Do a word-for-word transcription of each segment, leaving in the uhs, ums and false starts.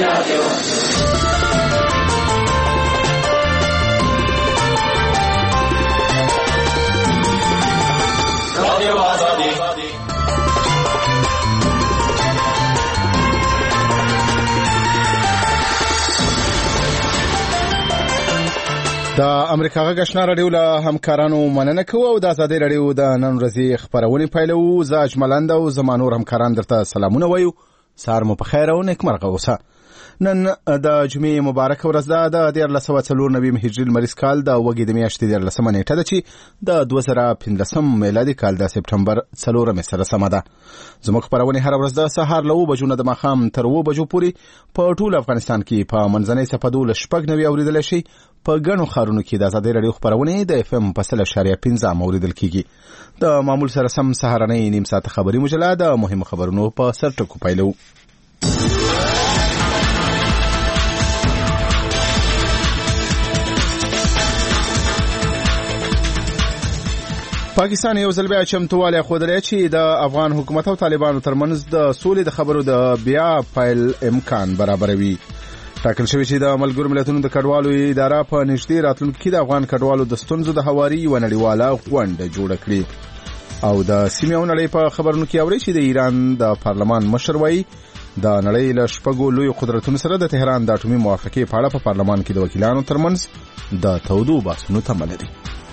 د امریکا غږ آشنا رادیو له همکارانو مننه کوو او د آزادۍ رادیو د نن ورځې خبرونه پیلوو. زه اجملند او زمانور همکاران درته سلامونه وایو. سار مو په خیر او نیکمرغه اوسه. نن د جمعې مبارک ورځ ده د دیارلس سوه څلور نوي هجري لمریز کال د وګړي د میاشتې دیارلسمه نیټه ده چې د دوه زره پنځلسم میلادي کال د سپټمبر څلورمې سره سمه ده. زموږ خبرونه هر ورځ د سهار له اوه بجو نه د ماښام تر اوه بجو پورې په ټول افغانستان کې په منځنۍ صفحو له شپږ نوي اوریدلی شي. په ګڼو ښارونو کې د آزادۍ رادیو خبرونه د اف ام په سل اشاریه پنځه اوریدل کیږي. د معمول سره سم سهارنۍ نیم ساعت خبري مجله د مهمو خبرونو په سر ټکو پیلو. پاکستان یو ځل بیا چمتووالی ښودلی چې د افغان حکومت او طالبانو ترمنځ د سولې د خبرو د بیا پیل امکان برابروي. ټاکل شوی چې د ملګرو ملتونو د کډوالو اداره په نږدې راتلونکي کې د افغان کډوالو د ستونزو د هواري یوه نړیواله غونډه جوړه کړي. او د سیمې او نړۍ په خبرونو کې اورئ چې د ایران د پارلمان مشر وایي د نړۍ له شپږو لویو قدرتونو سره د تهران د اټومي موافقې په اړه په پارلمان کې د وکیلانو ترمنځ د تودو بحثونو تمه لري.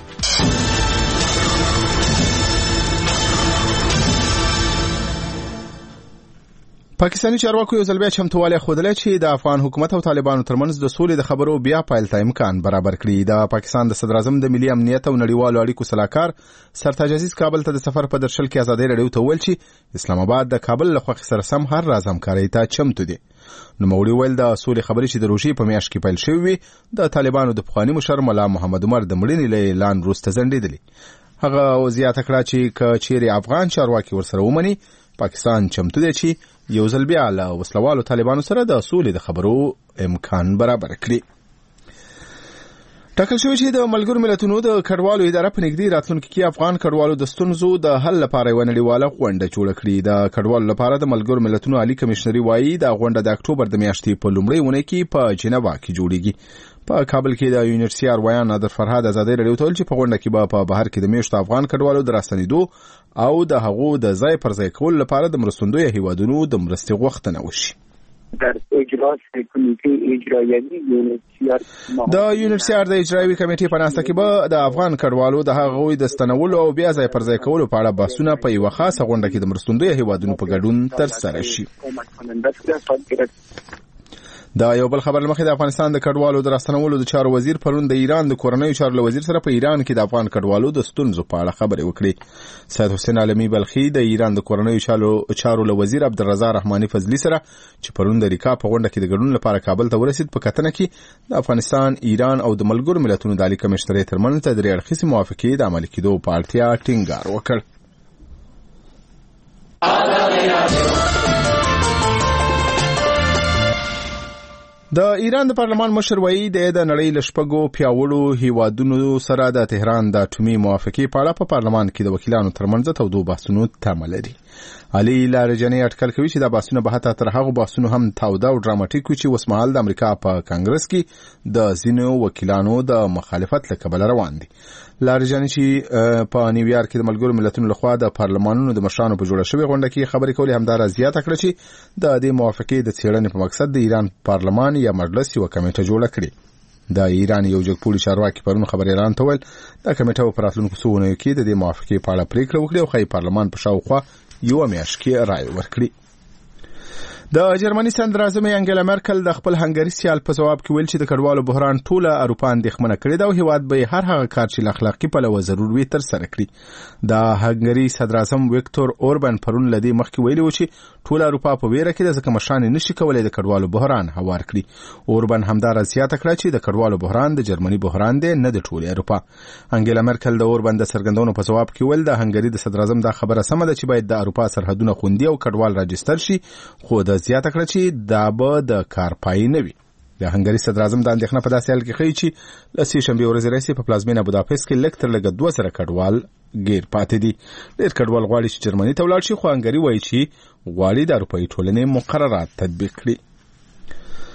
پاکستاني چارواکو یو ځل بیا چمتووالی ښودلی چې د افغان حکومت او طالبانو ترمنځ د سولې د خبرو بیا پیل ته امکان برابر کړي. د پاکستان د صدر اعظم د ملي امنیت او نړیوالو اړیکو سلاکار سرتاج عزیز کابل ته د سفر په درشل کې آزادۍ رادیو ته وویل چې اسلام آباد د کابل له خوښې سره سم هر راز همکارۍ ته چمتو دی. نوموړي وویل د سولې خبرې چې د روژې په میاشت کې پیل شوې وي د طالبانو د پخواني مشر ملا محمد عمر د مړینې له اعلان وروسته ځنډېدلې. هغه زیاته کړه چې که چیرې افغان چارواکي ورسره ومني پاکستان چمتو دی چې یو ځل بیا له وسلوالو طالبانو سره د سولې د خبرو امکان برابر کړي. ټاکل شوی چې د ملګرو ملتونو د کډوالو اداره په نږدې راتلونکي کې افغان کډوالو د ستونزو د حل لپاره یوه نړیواله غونډه جوړه کړي. د کډوالو لپاره د ملګرو ملتونو عالی کمشنري وایي دا غونډه د اکتوبر د میاشتې په لومړۍ اونۍ کې په جنیوا کې جوړیږي. په کابل کې د یونیورسيټي اروایان نادر فرهاد آزادۍ رادیو ته ویل چې په غونډه کې به په بهر کې د میشتو افغان کډوالو د راستنېدو او د هغو د ځای پر ځای کولو لپاره د مرستندویه هیوادونو د مرستې غوښتنه وشي. در اجلاس کمیته اجرایی د یونیورسيټي د اجرایی کمیټې په ناسته کې به د افغان کډوالو د هغوی د ستنولو او بیا ځای پر ځای کولو په اړه بحثونه په یوه خاصه غونډه کې د مرستندویه هیوادونو په ګډون ترسره شي. دا یو بل خبر لمخې د افغانستان د کډوالو د راستنولو د چارو وزیر پرون د ایران د کورنیو چارو له وزیر سره په ایران کې د افغان کډوالو د ستونزو په اړه خبرې وکړې. سید حسین عالمي بلخي د ایران د کورنیو چارو له وزیر عبدالرضا رحماني فضلي سره چې پرون د ریکا په غونډه کې د ګډون لپاره کابل ته ورسید په کتنه کې د افغانستان، ایران او د ملګرو ملتونو د عالی کمشنرۍ ترمنځ د درې اړخیزې موافقې د عملي کېدو په اړتیا ټینګار وکړ. د ایران د پارلمان مشر وایي د نړۍ له شپږو پیاوړو هیوادونو سره د تهران د اټومي موافقې په اړه په پارلمان کې د وکیلانو ترمنځ تودو بحثونو تمه لري. علي لاریجاني اټکل کوي چې دا بحثونه به حتی تر هغو بحثونو هم تاوده او ډراماټیک وي چې اوسمهال د امریکا په کانګرس کې د ځینو وکیلانو د مخالفت له کبله روان دي. لاریجاني چې په نیویارک کې د ملګرو ملتونو لخوا د پارلمانونو د مشرانو په جوړه شوې غونډه کې خبرې کولې همدارا زیاته کړه چې د دې موافقې د څېړنې په مقصد د ایران پارلمان یا مجلس یوه کمیټه جوړه کړې. د ایران یو جګپوړي چارواکي پرون خبریالانو ته وویل دا کمیټه په راتلونکو څو اونیو کې د دې موافقې په اړه پریکړه وکړي او ښایي پارلمان په شاوخوا یوه میاشت کې رایه ورکړي. د جرمني صدر اعظم انګلا مرکل د خپل هنګري سیال په جواب کې ویل چې د کډوالو بحران ټوله اروپا اندېښمنه کړې ده او هیواد به هر هغه کار چې له اخلاقي پلوه ضرور وي ترسره کړي. د هنګري صدر اعظم ویکتور اوربان پرون له دې مخکې ویلي و چې ټوله اروپا په ویره کې ده ځکه مشران یې نشي کولی د کډوالو بحران هوار کړي. اوربان همدارا زیاته کړه چې د کډوالو بحران د جرمني بحران دی نه د ټولې اروپا. انګلا مرکل د اوربان د څرګندونو په جواب کې ویل د هنګري د صدر اعظم دا خبره سمه ده چې باید د اروپا سرحدونه خوندي او کډوال راجستر شي، خو د زیاته کړه چې دا به د کار پای نه وي. د هنګري صدر اعظم د اندېښنه په داسې حال کې ښیي چې له سې شنبې ورځې راهیسې په پلازمینه بوداپست کې لږ تر لږه دوه زره کډوال ګیر پاتې دي. ډېر کډوال غواړي چې جرمني ته ولاړ شي، خو هنګري وایي چې غواړي د اروپایي ټولنې مقررات تطبیق کړي.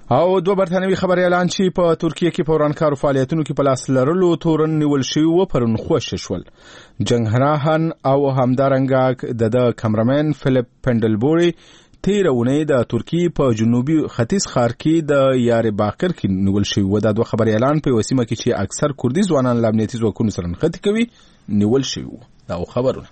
او دوه برتانوي خبريالان چې په ترکیه کې په ورانکارو فعالیتونو کې په لاس لرلو تورن نیول شوي و پرون خوښ شول. جنګهراهن او همدارنګه د کامرمن فلیپ پندلبوري تیر اونۍ د ترکیه په جنوبي ختیځ ښار کې د یار باقر کې نیول شوي و. دا دوه خبريالان په وسیمه کې چې اکثر کوردي ځوانان له امنیتي ځواکونو سره نښتې کوي نیول شوي و. دا خبرونه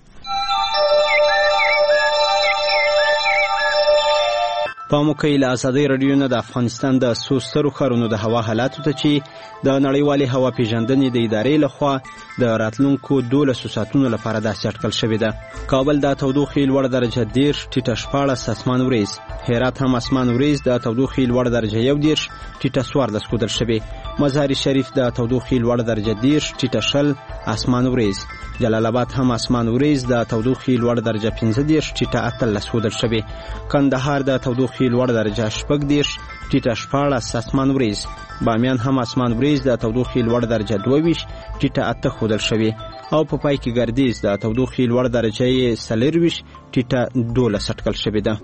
په موکیل ازادي رادیو نه د افغانستان د سوسترو خارونو د هوا حالاتو ته چې د نړیوالې هوا پیژندنې د ادارې لخوا د راتلونکو دولسو ساعتونو لپاره داسې اټکل شوې ده. کابل د تودوخې لوړ درجه دېرش ټیټه شپاړس اسمان وریځ، هرات هم اسمان وریځ د تودوخې لوړ درجه یو دېرش ټیټه څوارلس ښودل شوې، مزار شریف د تودوخې لوړ درجه دېرش ټیټه شل اسمان وریځ، جلال آباد هم اسمان وریځ د تودوخې لوړ درجه پنځه دېرش ټیټه اتلس ښودل شوې، کندهار د تودوخې لوړ درجه شپږ دېرش ټیټه شپاړس اسمان وریځ، بامیان هم اسمان وریځ د تودوخې لوړ درجه دوه ویشت ټیټه اته ښودل شوې، او په پای کې ګردیز د تودوخې لوړ درجه یې څلور ویشت ټیټه دولس اټکل شوې ده.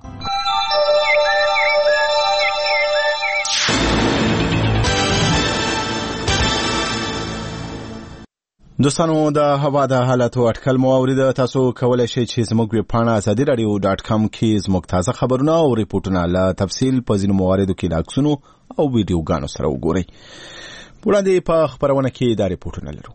دوستانو د هوا د حالاتو اټکل مو اوریده. تاسو کولای شئ چې زموږ ویب پاڼه ازادي رادیو ډاټ کام کې زموږ تازه خبرونه او ریپورتونه له تفصیل په ځینو مواردو کې له عکسونو او ویډیوګانو سره وګورئ. وړاندې په خبرونه کې دا ریپورتونه لرو.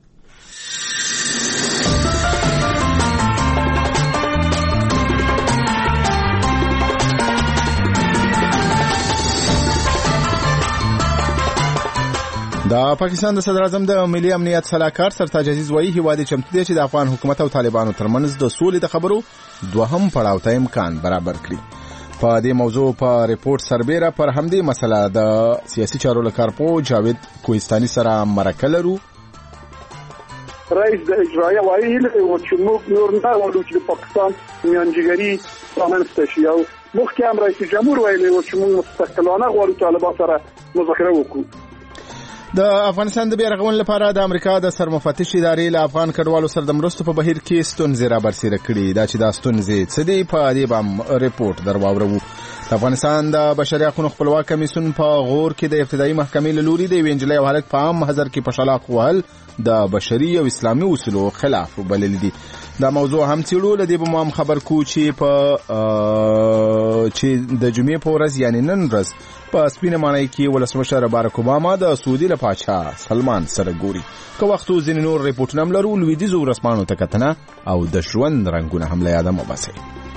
د پاکستان د صدر اعظم د ملي امنیت صلاحکار سرتاج عزیز وایي هیواد چمتو دی چې د افغان حکومت او طالبانو ترمنځ د سولې د خبرو دوهم پړاو ته امکان برابر کړي. په دې موضوع په ریپورت سربېره پر همدې مسله د سیاسي چارو لکارپو جاوید کوهستاني سره مرکه لرو. رئیس د اجرایه وایي چې موږ نور نه غواړو چې د پاکستان میانجیګري رامنځته شي، او مخکې هم رئیس جمهور ویلي و چې موږ مستقلانه غواړو طالبان سره مذاکره وکړو. د افغانستان د بیا رغونې لپاره د امریکا د سرمفتش ادارې له افغان کډوالو سره د مرستو په بهیر کې ستونزې را برسېره کړي. دا چې دا ستونزې څه دي په دې به ریپورت در واورو. د افغانستان د بشري حقوقو خپلواک کمیسیون په غور کې د ابتدایي محکمې له لوري د یوې نجلۍ او هلک په عام محضر کې په شلاق وهل د بشري او اسلامي اصولو خلاف وبلل دي. دا موضوع هم څېړو. له دې به مو هم خبر کو چې په چې د جمعې په ورځ یعنې نن ورځ په سپینه ماڼۍ کې ولسمشر باراک اوباما د سعودي له پاچا سلمان سره ګوري. که وخت ځینې نور ریپورټونه هم لرو. لویدیځو ورځپاڼو ته کتنه او د ژوند رنګونه هم له یاده مه باسئ.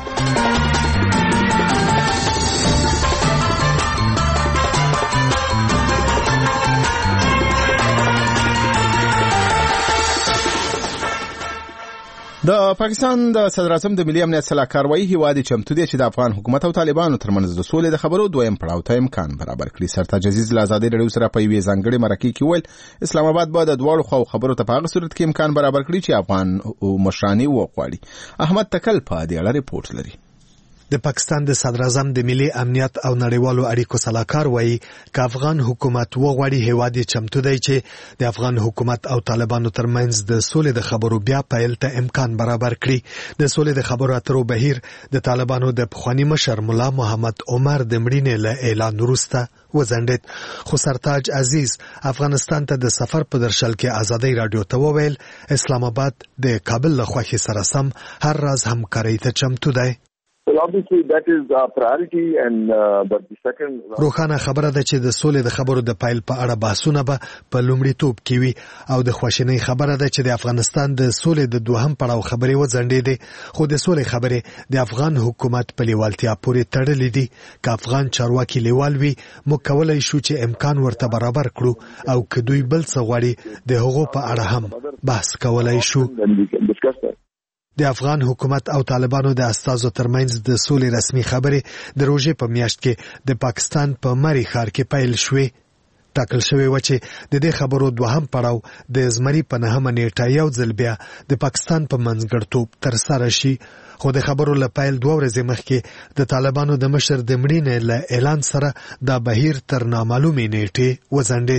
د پاکستان د صدر اعظم د ملي امنیت صلاحکار وایي هیواد چمتو دی چې د افغان حکومت او طالبانو ترمنځ د سولې د خبرو دویم پړاو ته امکان برابر کړي. سرتاج عزیز له ازادي رادیو سره په یوې ځانګړې مرکې کې ویل اسلام آباد به د دواړو خواو خبرو ته په هغه صورت کې امکان برابر کړي چې افغان مشران یې وغواړي. احمد تکل په دې اړه ریپورت لري. د پاکستان د صدر اعظم د ملي امنیت او نړیوالو اړیکو صلاحکار وایي چې افغان حکومت وغواړي هیواد چمتو دی چې د افغان حکومت او طالبانو ترمنځ د سولې د خبرو بیا پیل ته امکان برابر کړي. د سولې د خبرو اترو بهیر د طالبانو د پخوانی مشر مولا محمد عمر د مړینې له اعلان وروسته وزندید. خو سرتاج عزیز افغانستان ته د سفر په درشل کې ازادي رادیو ته وویل اسلام آباد د کابل له خوښۍ سره سم هر راز همکارۍ ته چمتو دی. Well, obviously that is our priority and uh, but the second روخانه خبره ده چې د سولې د خبرو د پایل په اړه بحثونه به په لومړیتوب کې وي او د خواشینۍ خبره ده چې د افغانستان د سولې د دوهم پړاو خبرې وځنډېدې، خو د سولې خبرې د افغان حکومت په لیوالتیا پورې تړلې دي. که افغان چارواکي لیوال وي موږ کولی شو چې امکان ورته برابر کړو، او که دوی بل څه غواړي د هغو په اړه هم بحث کولی شو. د افغان حکومت او طالبانو د استازو ترمنځ د سولې رسمي خبرې د روژې په میاشت کې د پاکستان په مری ښار کې پیل شوې. ټاکل شوی و چې د دې خبرو دوهم پړاو د زمري په نهمه نیټه یو ځل بیا د پاکستان په منځګړیتوب ترسره شي. خو د خبرو له پیل دوه ورځې مخکې د طالبانو د مشر د مړینې له اعلان سره دا بهیر تر نامعلومې نیټې وځنډېد.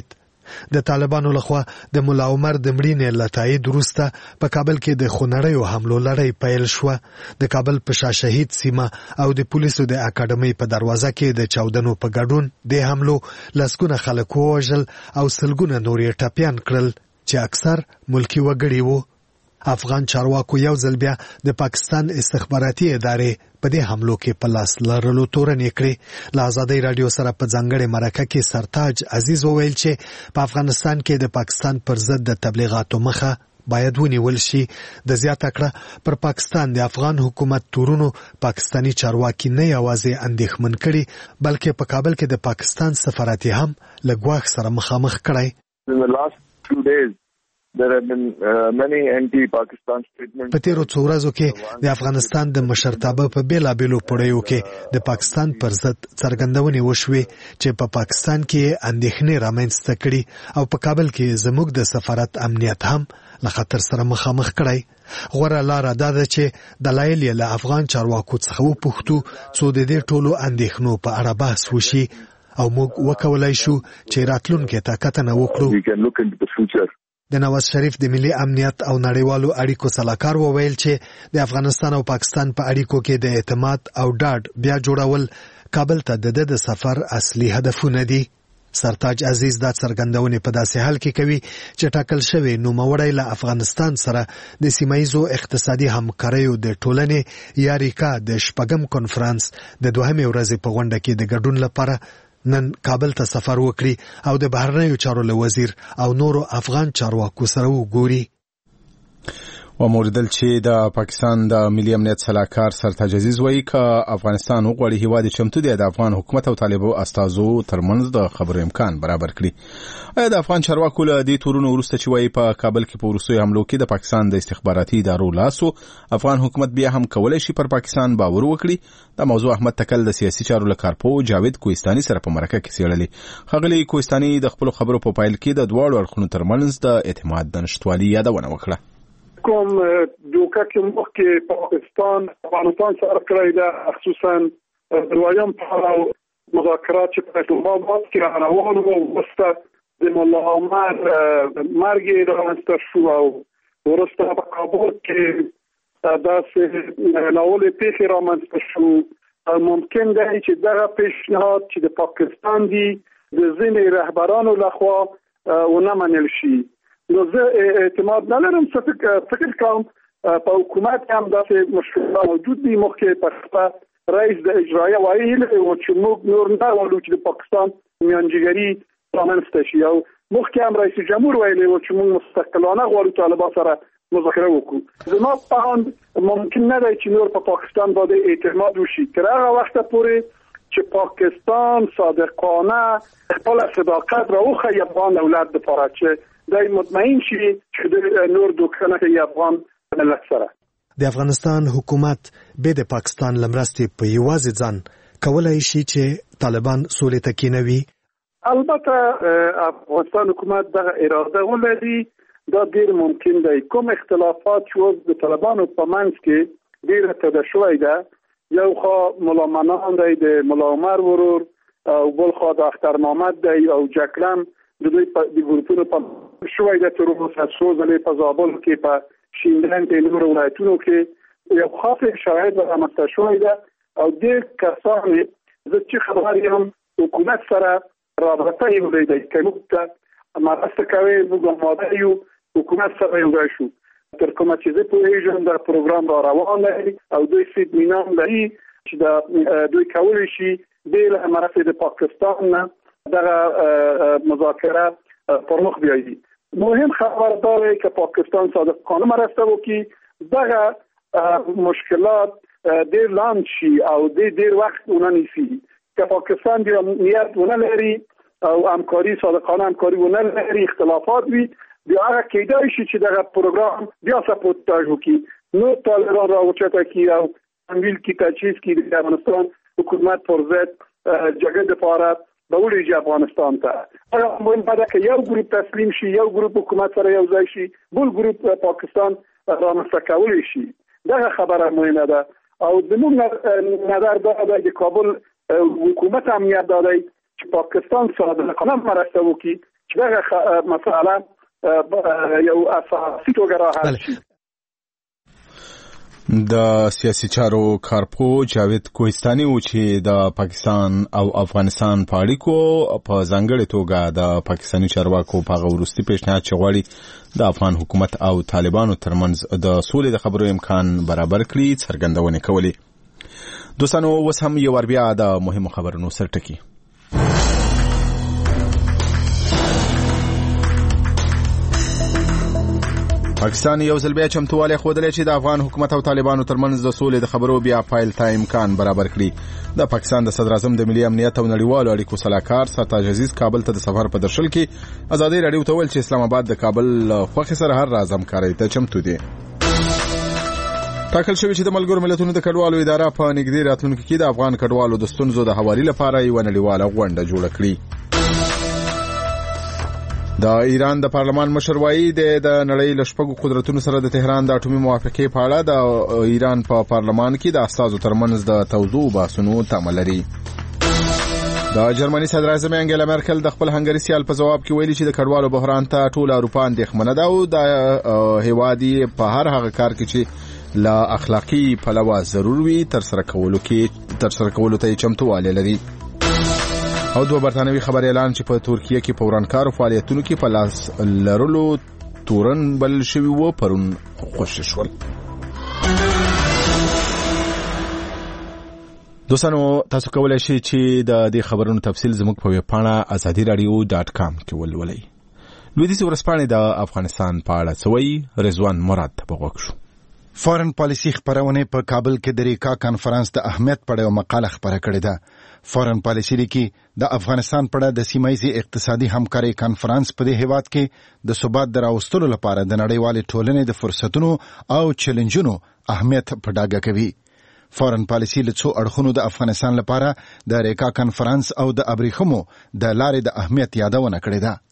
د طالبانو لخوا د مولا عمر د مړینې له تایید وروسته په کابل کې د خونړیو حملو لړۍ پیل شوه. د کابل په شاه شهید سیمه او د پولیسو د اکاډمۍ په دروازه کې د چاودنو په ګډون د حملو لسګونه خلک ووژل او سلګونه نور یې ټپیان کړل چې اکثر ملکی وګړي وو. افغان چارواکو یو ځل بیا د پاکستان استخباراتي ادارې په دې حملو کې په لاس لرلو تورنې کړې. له ازادۍ راډیو سره په ځانګړې مرکه کې سرتاج عزیز وویل چې په افغانستان کې د پاکستان پر ضد د تبلیغاتو مخه باید ونیول شي. د زیاته کړه پر پاکستان د افغان حکومت تورونو پاکستانی چارواکي نه یوازې اندېښمن کړي بلکې په کابل کې د پاکستان سفارتي هم له ګواښ سره مخامخ کړی. In the last few days there have been uh, many anti-Pakistan statements. په تیرو څو ورځو کې د افغانستان د مشرتابه په بیلابیلو پړیو کې د پاکستان پر ضد څرګندونې وشوې چې په پاکستان کې اندېښنې رامنځته کړي او په کابل کې زموږ د سفارت امنیت هم له خطر سره مخامخ کړی. غوره لاره دا ده چې دلایل یې له افغان چارواکو څخه وپوښتو څو د دې ټولو اندېښنو په اړه بحث وشي او موږ وکولای شو چې راتلونکي ته کتنه وکړو. We can look into the future. د نواز شریف د ملي امنیت او نړیوالو اړیکو سلاکار وویل چې د افغانستان او پاکستان په اړیکو کې د اعتماد او ډاډ بیا جوړول کابل ته د د سفر اصلي هدفونه دي. سرتاج عزیز دا څرګندونې په داسې حال کې کوي چې ټاکل شوی نوموړی له افغانستان سره د سیمایزو اقتصادي همکاریو د ټولنې یا ریکا د شپږم کنفرانس د دوهمې ورځې په غونډه کې د ګډون لپاره نن کابل ته سفر وکړي او د بهرنیو چارو له وزیر او نورو افغان چارواکو سره وګوري. وموردل چې د پاکستان د ملي امنیت سلاکار سرتاج عزیز وایي چې افغانستان وغواړي هیواد چمتو دی د افغان حکومت او طالبانو استازو ترمنځ د خبرو امکان برابر کړي. آیا د افغان چارواکو له دې تورونو وروسته چې وایي په کابل کې په وروستیو حملو کې د پاکستان د استخباراتي ادارو لاسو افغان حکومت بیا هم کولای شي پر پاکستان باور وکړي؟ دا موضوع احمد تکل د سیاسي چارو له کارپو جاوید کوهستاني سره په مرکه کې څېړلې. ښاغلي کوهستاني د خپلو خبرو په پایل کې د دواړو اړخونو ترمنځ د اعتماد د نشتوالي یادونه وکړه. کوم دوکه کې مخکې پاکستان افغانستان سره کړی ده خصوصا دوایم پړاو مذاکرات چې په اسلام آباد کې روان وو وروسته د مولا عمر مرګ رامنځته شو او وروسته په کابل کې داسې ناولې پیښې رامنځته شو. ممکن ده چې دغه پیشنهاد چې د پاکستان دی د ځینې رهبرانو لخوا ونه منل شي. نو زه اعتماد نه لرم چې فکر کوم په حکومت هم داسې مشکلات موجود دي. مخکې په رئیس د اجرایه وایي چې موږ نور نه غواړو چې د پاکستان میانجیګري رامنځته شي او مخکې هم رئیس جمهور ویلي و چې موږ مستقلانه غواړو طالبان سره مذاکره وکړو. زما په اند ممکن نه دی چې نور په پاکستان باندې اعتماد وشي تر هغه وخته پورې چې پاکستان صادقانه خپل صداقت را وښيي افغان دولت لپاره چې دای مطمئن شي چې د نور دوکانه کې افغان ملت سره. د افغانستان حکومت به د پاکستان لمرستي په یوازې ځان کولای شي چې طالبان سولې ته کینوي. البته افغانستان حکومت دغه اراده ولري، دا ډیر ممکن دی. کوم اختلافات چې د طالبانو په منځ کې ډیر تدشوي ده، یو خو مولا منان دی د مولا عمر ورور او بل خو د اختر محمد دی او جکلم د دوی په د ګروپونو په شوي د تر اوسه څو ځلې په زابل کې په شینډن کې نور ولایتونو کې یو خاصه شرایط رامنځته شوی ده او د کسان زه چې خبر یم حکومت سره رابطه یې ولري چې موږ ته مرسته کوي، موږ ماده یو حکومت سره یو شو تر کومه چې زه په ایجن د پروګرام را روان دی او دوی سید مینام لري چې دا دوی کولی شي د مرسته د پاکستان نه دغه مذاکرات پر مخ بیایي. مهم خبر داره که پاکستان صادقانه مرسته وکړي، دغه مشکلات ډیر لاند شي او د ډیر وخت ونه نیسي. که پاکستان د نیت ونه لري او همکاري صادقانه همکاري ونه لري، اختلافات وي، بیا هغه کېدای شي چې دغه پروګرام بیا سپورټاژ وکړي. نو طالبان را اوچته کی او تمویل کی تجهیز کی د افغانستان حکومت پر ضد جګړه لپاره بولیږي افغانستان ته. هغه مهم ده که یو ګروپ تسلیم شي، یو ګروپ حکومت سره یو ځای شي، بل ګروپ پاکستان رامنځته کولی شي. دغه خبره مهمه ده او زموږ نظر دا ده چې کابل حکومت امنیت دادی چې پاکستان صادقانه مرسته وکړي چې دغه مسأله یو اساسي توګه راحل شي. د سیاسي چارو کارپو جاوید کوهستاني و چې د پاکستان او افغانستان په اړیکو په ځانګړې توګه د پاکستاني چارواکو په هغه وروستي پیشنهاد چې غواړي د افغان حکومت او طالبانو ترمنځ د سولې د خبرو امکان برابر کړي څرګندونې کولې. دوستانو اوس هم یو ور بیا د مهمو خبرونو سرټکی. پاکستان یو ځل بیا چمتووالی ښودلی چې د افغان حکومت او طالبانو ترمنځ د سولې د خبرو بیا پیل ته امکان برابر کړي. د پاکستان د صدر اعظم د ملي امنیت او نړیوالو اړیکو سلاکار سرتاج عزیز کابل ته د سفر په درشل کې ازادي راډیو ته ویل چې اسلام آباد د کابل خوښې سره هر راز همکارۍ ته چمتو دی. ټاکل شوی چې د ملګرو ملتونو د کډوالو اداره په نږدې راتلونکي کې د افغان کډوالو د ستونزو د حوالې لپاره یوه نړیواله غونډه جوړه کړي. د ایران د پارلمان مشر وایي د نړۍ له شپږو قدرتونو سره د تهران د اټومي موافقې په اړه د ایران په پارلمان کې د استازو ترمنځ د توضیح بحثونو تمه لري. د جرمني صدر اعظم انګلا مرکل د خپل هنګري سیال په جواب کې ویلي چې د کډوالو بحران ته ټول اروپا اندېښمنه ده او د هیواد په هر هغه کار کې چې لا اخلاقی پلوه ضرور وي تر سره کولو کې تر سره کولو ته چمتووالی لري. او دوه برتانوي خبر اعلان چې په ترکیه کې په ورانکارو فعالیتونو کې په لاس لرلو تورن بل شوی و پرون خوشی شول. دوستانو تاسو کولای شئ چې د دې خبرونو تفصیل زموږ په ویب پاڼه ازادي رادیو ډاټ کام کې ولولئ. لویدیځ ورځپاڼې د افغانستان په اړه څه وایي رضوان مراد ته به غوږ شو. فارن پالیسی خبرونه په کابل کې د ریکا کانفرنس د اهمیت په اړه مقاله خبره کړې ده. فارن پالیسی لیکي د افغانستان په اړه د سیمایي اقتصادي همکاري کانفرنس په دې هیواد کې د ثبات دراوستلو لپاره د نړیوالې ټولنې د فرصتونو او چیلنجونو اهمیت په ډاګه کوي. فارن پالیسی له څو اړخونو د افغانستان لپاره د ریکا کانفرنس او د ابریخمو د لارې د اهمیت یادونه کړې ده.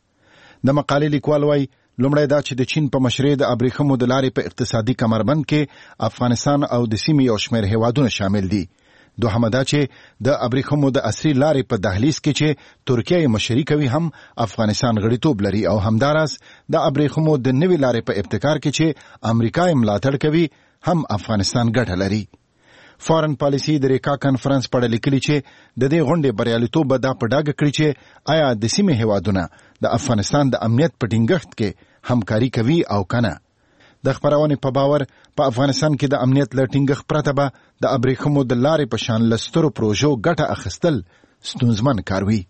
د مقالې لیکوال وايي لومړی دا چې د چین په مشرۍ د ابریخمو د لارې په اقتصادي کمربند کې افغانستان او د سیمې یو شمېر هیوادونه شامل دي. دوهمه دا چې د ابریخمو د عصري لارې په دهلیز کې چې ترکیه مشري کوي هم افغانستان غړیتوب لري او همداراز د ابریخمو د نوې لارې په ابتکار کې چې امریکا یې ملاتړ کوي هم افغانستان ګټه لري. فارن پالیسی د ریکا کانفرنس په اړه لیکلي چې د دې غونډې بریالیتوب به دا په ډاګه کړي چې آیا د سیمې هیوادونه د افغانستان د امنیت په ټینګښت کې همکاري کوي او کنه. د خبرونې په باور په افغانستان کې د امنیت له ټینګښت پرته به د ابریخمو د لارې په شان لسترو پروژو ګټه اخیستل ستونزمن کار وي.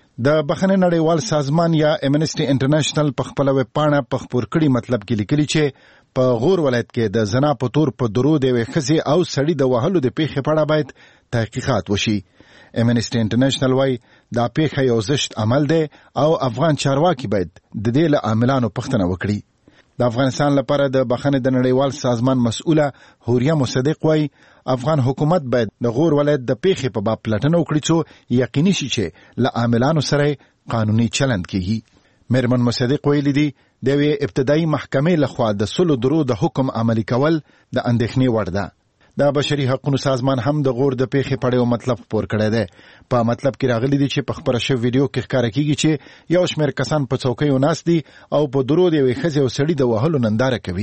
د بخښنې نړیوال سازمان یا امنسټي انټرنیشنل په خپل ویب پاڼه په خپور کړي مطلب کې لیکلي چې په غور ولایت کې د زنا په تور په درود یوې ښځې او سړي د وهلو د پیښې په اړه باید تحقیقات وشي. امنسټي انټرنیشنل وايي دا پیښه یو زشت عمل دی او افغان چارواکي باید د دې له عاملانو پوښتنه وکړي. د افغانستان لپاره د بخښنې د نړیوال سازمان مسؤله هوریا مصدق وايي افغان حکومت باید د غور ولایت د پیښې په باب پلټنه وکړي څو یقیني شي چې له عاملانو سره قانوني چلند کیږي. میرمن مصدق ویلي دي د یوې ابتدایي محکمې لخوا د سلو درو د حکم عملي کول د اندېښنې وړ ده. د بشري حقوقو سازمان هم د غور د پیښې په اړه مطلب خپور کړی دی. په مطلب کې راغلي دي چې په خبره شوی ویډیو کې ښکاره کیږي چې یو شمېر کسان په څوکیو ناست دي او په درود یوې ښځې او سړي د وهلو ننداره کوي.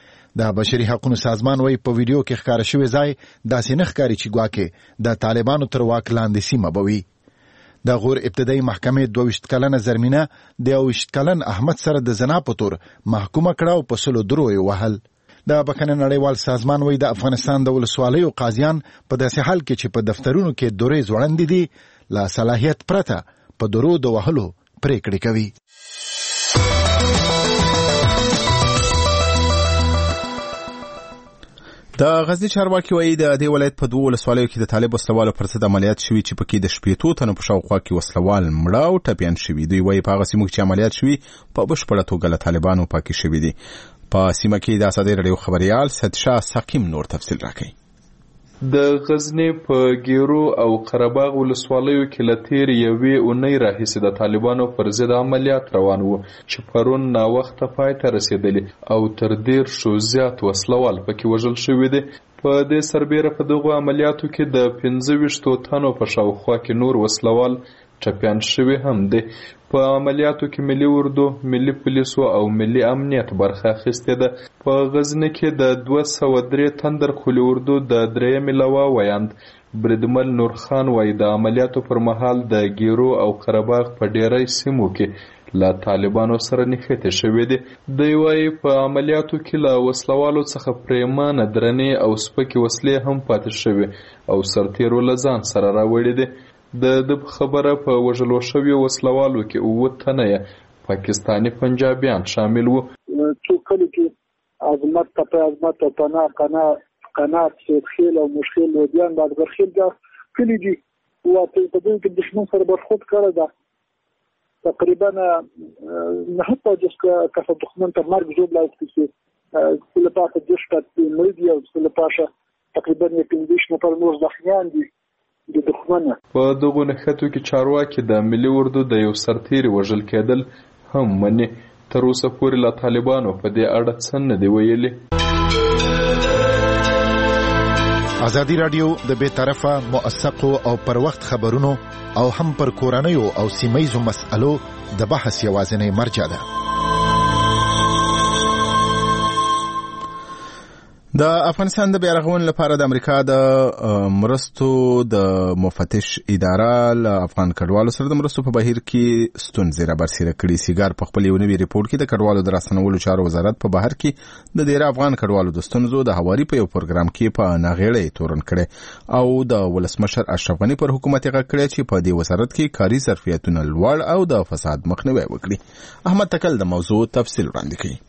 د بشري حقوقو سازمان وايي په ویډیو کې ښکاره شوی ځای داسې نه ښکاري چې ګواکې د طالبانو تر واک لاندې سیمه به وي. د غور ابتدایي محکمې دوه ویشت کلنه زرمینه د یو ویشت کلن احمد سره د زنا په تور محکومه کړه او په سلو درو یې وهل. د بخښنې نړیوال سازمان وايي د افغانستان د ولسوالیو قاضیان په داسې حال کې چې په دفترونو کې دورې ځوړندې دي لا صلاحیت پرته په درو د وهلو پریکړې کوي. د غزنی چارواکي وایي د دې ولایت په دوه ولسوالیو کې د طالب وسلوالو پر ضد عملیات شوي چې پکې د شپېتو تنو په شاوخوا کې وسلوال مړه او ټپیان شوي. دوی وایي په هغه سیمو کې چې عملیات شوي په بشپړه توګه له طالبانو پاکې شوي دي. په سیمه کې د ازادي راډیو خبريال سدشاه سقیم نور تفصیل راکړي. د غزنی په ګیرو او قرهباغ ولسوالیو کې له تېرې یوې اونۍ راهیسې د طالبانو پر ضد عملیات روان وو چې پرون ناوخته پای ته رسېدلي او تر دېرشو زیات وسلوال پکې وژل شوي دي. په دې سربیره په دغو عملیاتو کې د پنځه ویشتو تنو په شاوخوا کې نور وسلوال ټپیان شوي هم دي. په عملیاتو کې ملي اردو، ملي پولیسو او ملي امنیت برخه اخیستې ده. په غزني کې د دوه سوه درې تندر قلي اردو د درېیمې لوا ویاند بریدمل نور خان وایي د عملیاتو پر مهال د ګیرو او قرهباغ په ډیری سیمو کې له طالبانو سره نښتې شوې دي. دوی وایي په عملیاتو کې له وسلوالو څخه پرېمانه درنې او سپکې وسلې هم پاتې شوې او سرتیرو له ځان سره راوړي دي. د د خبره په وژلو شویو وسلوالو کې اووه تنه پاکستاني پنجابیان شامل وو. څو کله کې عظمت تپه عظمت تنا قنا قنات سیدخیل او مشخیل ودیان بعد برخیل دا کلی دي او په دې کې دښمن سره برخود کړی ده. تقریبا نه حتی جس که دښمن تر مرګ جوړ لاس کې کله پاسه د شپږ مړي او کله پاسه تقریبا یې پنځه نفر نور ځخمیان دي. په دغو نښتو کې چارواکي د ملي اردو د یو سرتیري وژل کېدل هم مني. تر اوسه پورې له طالبانو په دې اړه څه نه دي ویلي. ازادي راډیو د بې طرفه موثقو او پر وخت خبرونو او هم پر کورنیو او سیمهیزو مسألو د بحث یوازینی مرجع ده. د افغانستان د بیا رغونې لپاره د امریکا د مرستو د مفتش اداره له افغان کډوالو سره د مرستو په بهیر کې ستونزې را برسېره کړي. سیګار په خپل یو نوي ریپورت کې د کډوالو د راستنولو چارو وزارت په بهر کې د ډېر افغان کډوالو د ستونزو د هواري په یو پروګرام کې په ناغېړۍ تورن کړي او د ولسمشر اشرف غني پر حکومت یې غږ کړی چې په دې وزارت کې کاري ظرفیتونه لوړ او د فساد مخنیوی وکړي. احمد تکل د موضوع تفصیل وړاندې کوي.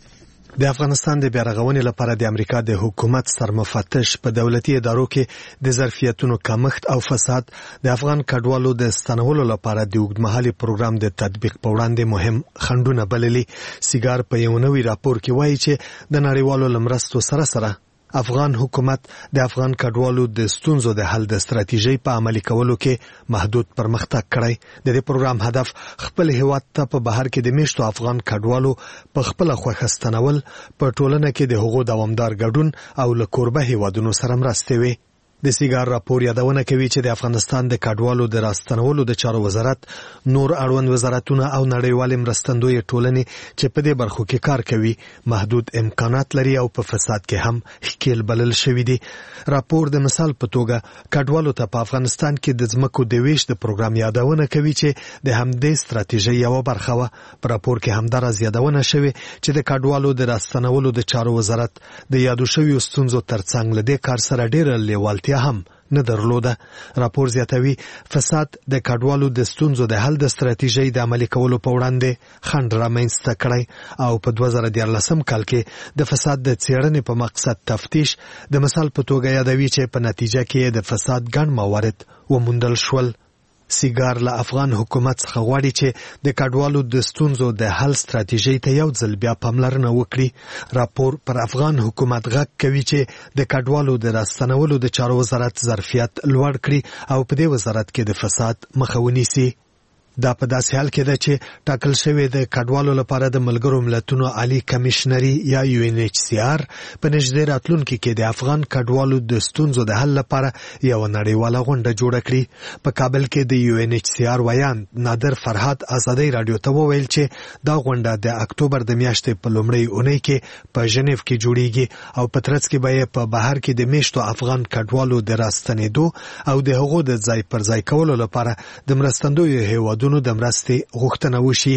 د افغانستان د بیا رغونې لپاره د امریکا د حکومت سرمفتش په دولتي ادارو کې د ظرفیتونو کمښت او فساد د افغان کډوالو د ستنولو لپاره د اوږدمهالي پروګرام د تطبیق په وړاندې مهم خنډونه بللي. سیګار په یو نوي راپور کې وایي چې د نړیوالو لمرستو سره سره افغان حکومت د افغان کډوالو د ستونزو د حل د ستراتیژۍ په عملي کولو کې محدود پرمختګ کړی. د دې پروګرام هدف خپل هیواد ته په بهر کې د میشتو افغان کډوالو په خپل خوښه ستنول، په ټولنه کې د هغو دوامدار ګډون او له کوربه هیوادونو سره مرستې وي. د سیګار راپور یادونه کوي چې د افغانستان د کډوالو د راستنولو د چارو وزارت، نور اړوند وزارتونه او نړیوال مرستندوی ټولنې چې په دې برخو کې کار کوي محدود امکانات لري او په فساد کې هم ښکیل بلل شوي دي. راپور د مثال په توګه کډوالو ته په افغانستان کې د ځمکو د ویش د پروګرام یادونه کوي چې د همدې ستراتیژۍ یوه برخه وه. په راپور کې همداراز یادونه شوې چې د کډوالو د راستنولو د چارو وزارت د یادو شویو ستونزو ترڅنګ له دې کار سره ډېره لیوالتیا هم نه درلوده. راپور زیاتوي فساد د کډوالو د ستونزو د حل د ستراتیژۍ د عملي کولو په وړاندې خنډ رامنځته کړی او په دوه زره دیارلسم کال کې د فساد د څېړنې په مقصد تفتیش د مثال په توګه یادوي چې په نتیجه کې د فساد ګڼ موارد وموندل شول. سیګار له افغان حکومت څخه غواړي چې د کډوالو د ستونزو د حل ستراتیژۍ ته یو ځل بیا پاملرنه وکړي. راپور پر افغان حکومت غږ کوي چې د کډوالو د راستنولو د چارو وزارت ظرفیت لوړ کړي او په دې وزارت کې د فساد مخه ونیسي. دا په داسې حال کې ده چې ټاکل شوی د کډوالو لپاره د ملګرو ملتونو عالی کمیشنري یا یو ان ایچ سی آر په نږدې راتلونکي کې د افغان کډوالو د ستونزو د حل لپاره یو نړیواله غونډه جوړه کړي. په کابل کې د یو ان ایچ سی آر ویان نادر فرهاد ازادي رادیو ته وویل چې دا غونډه د اکتوبر د میاشتې په لومړۍ اونۍ کې په ژنیف کې جوړیږي او په ترڅ کې به یې په بهر کې د میشتو افغان کډوالو د راستنېدو او د هغو د ځای پر ځای کولو لپاره د مرستندویو هیوادونو د مرستې غوښتنه وشي.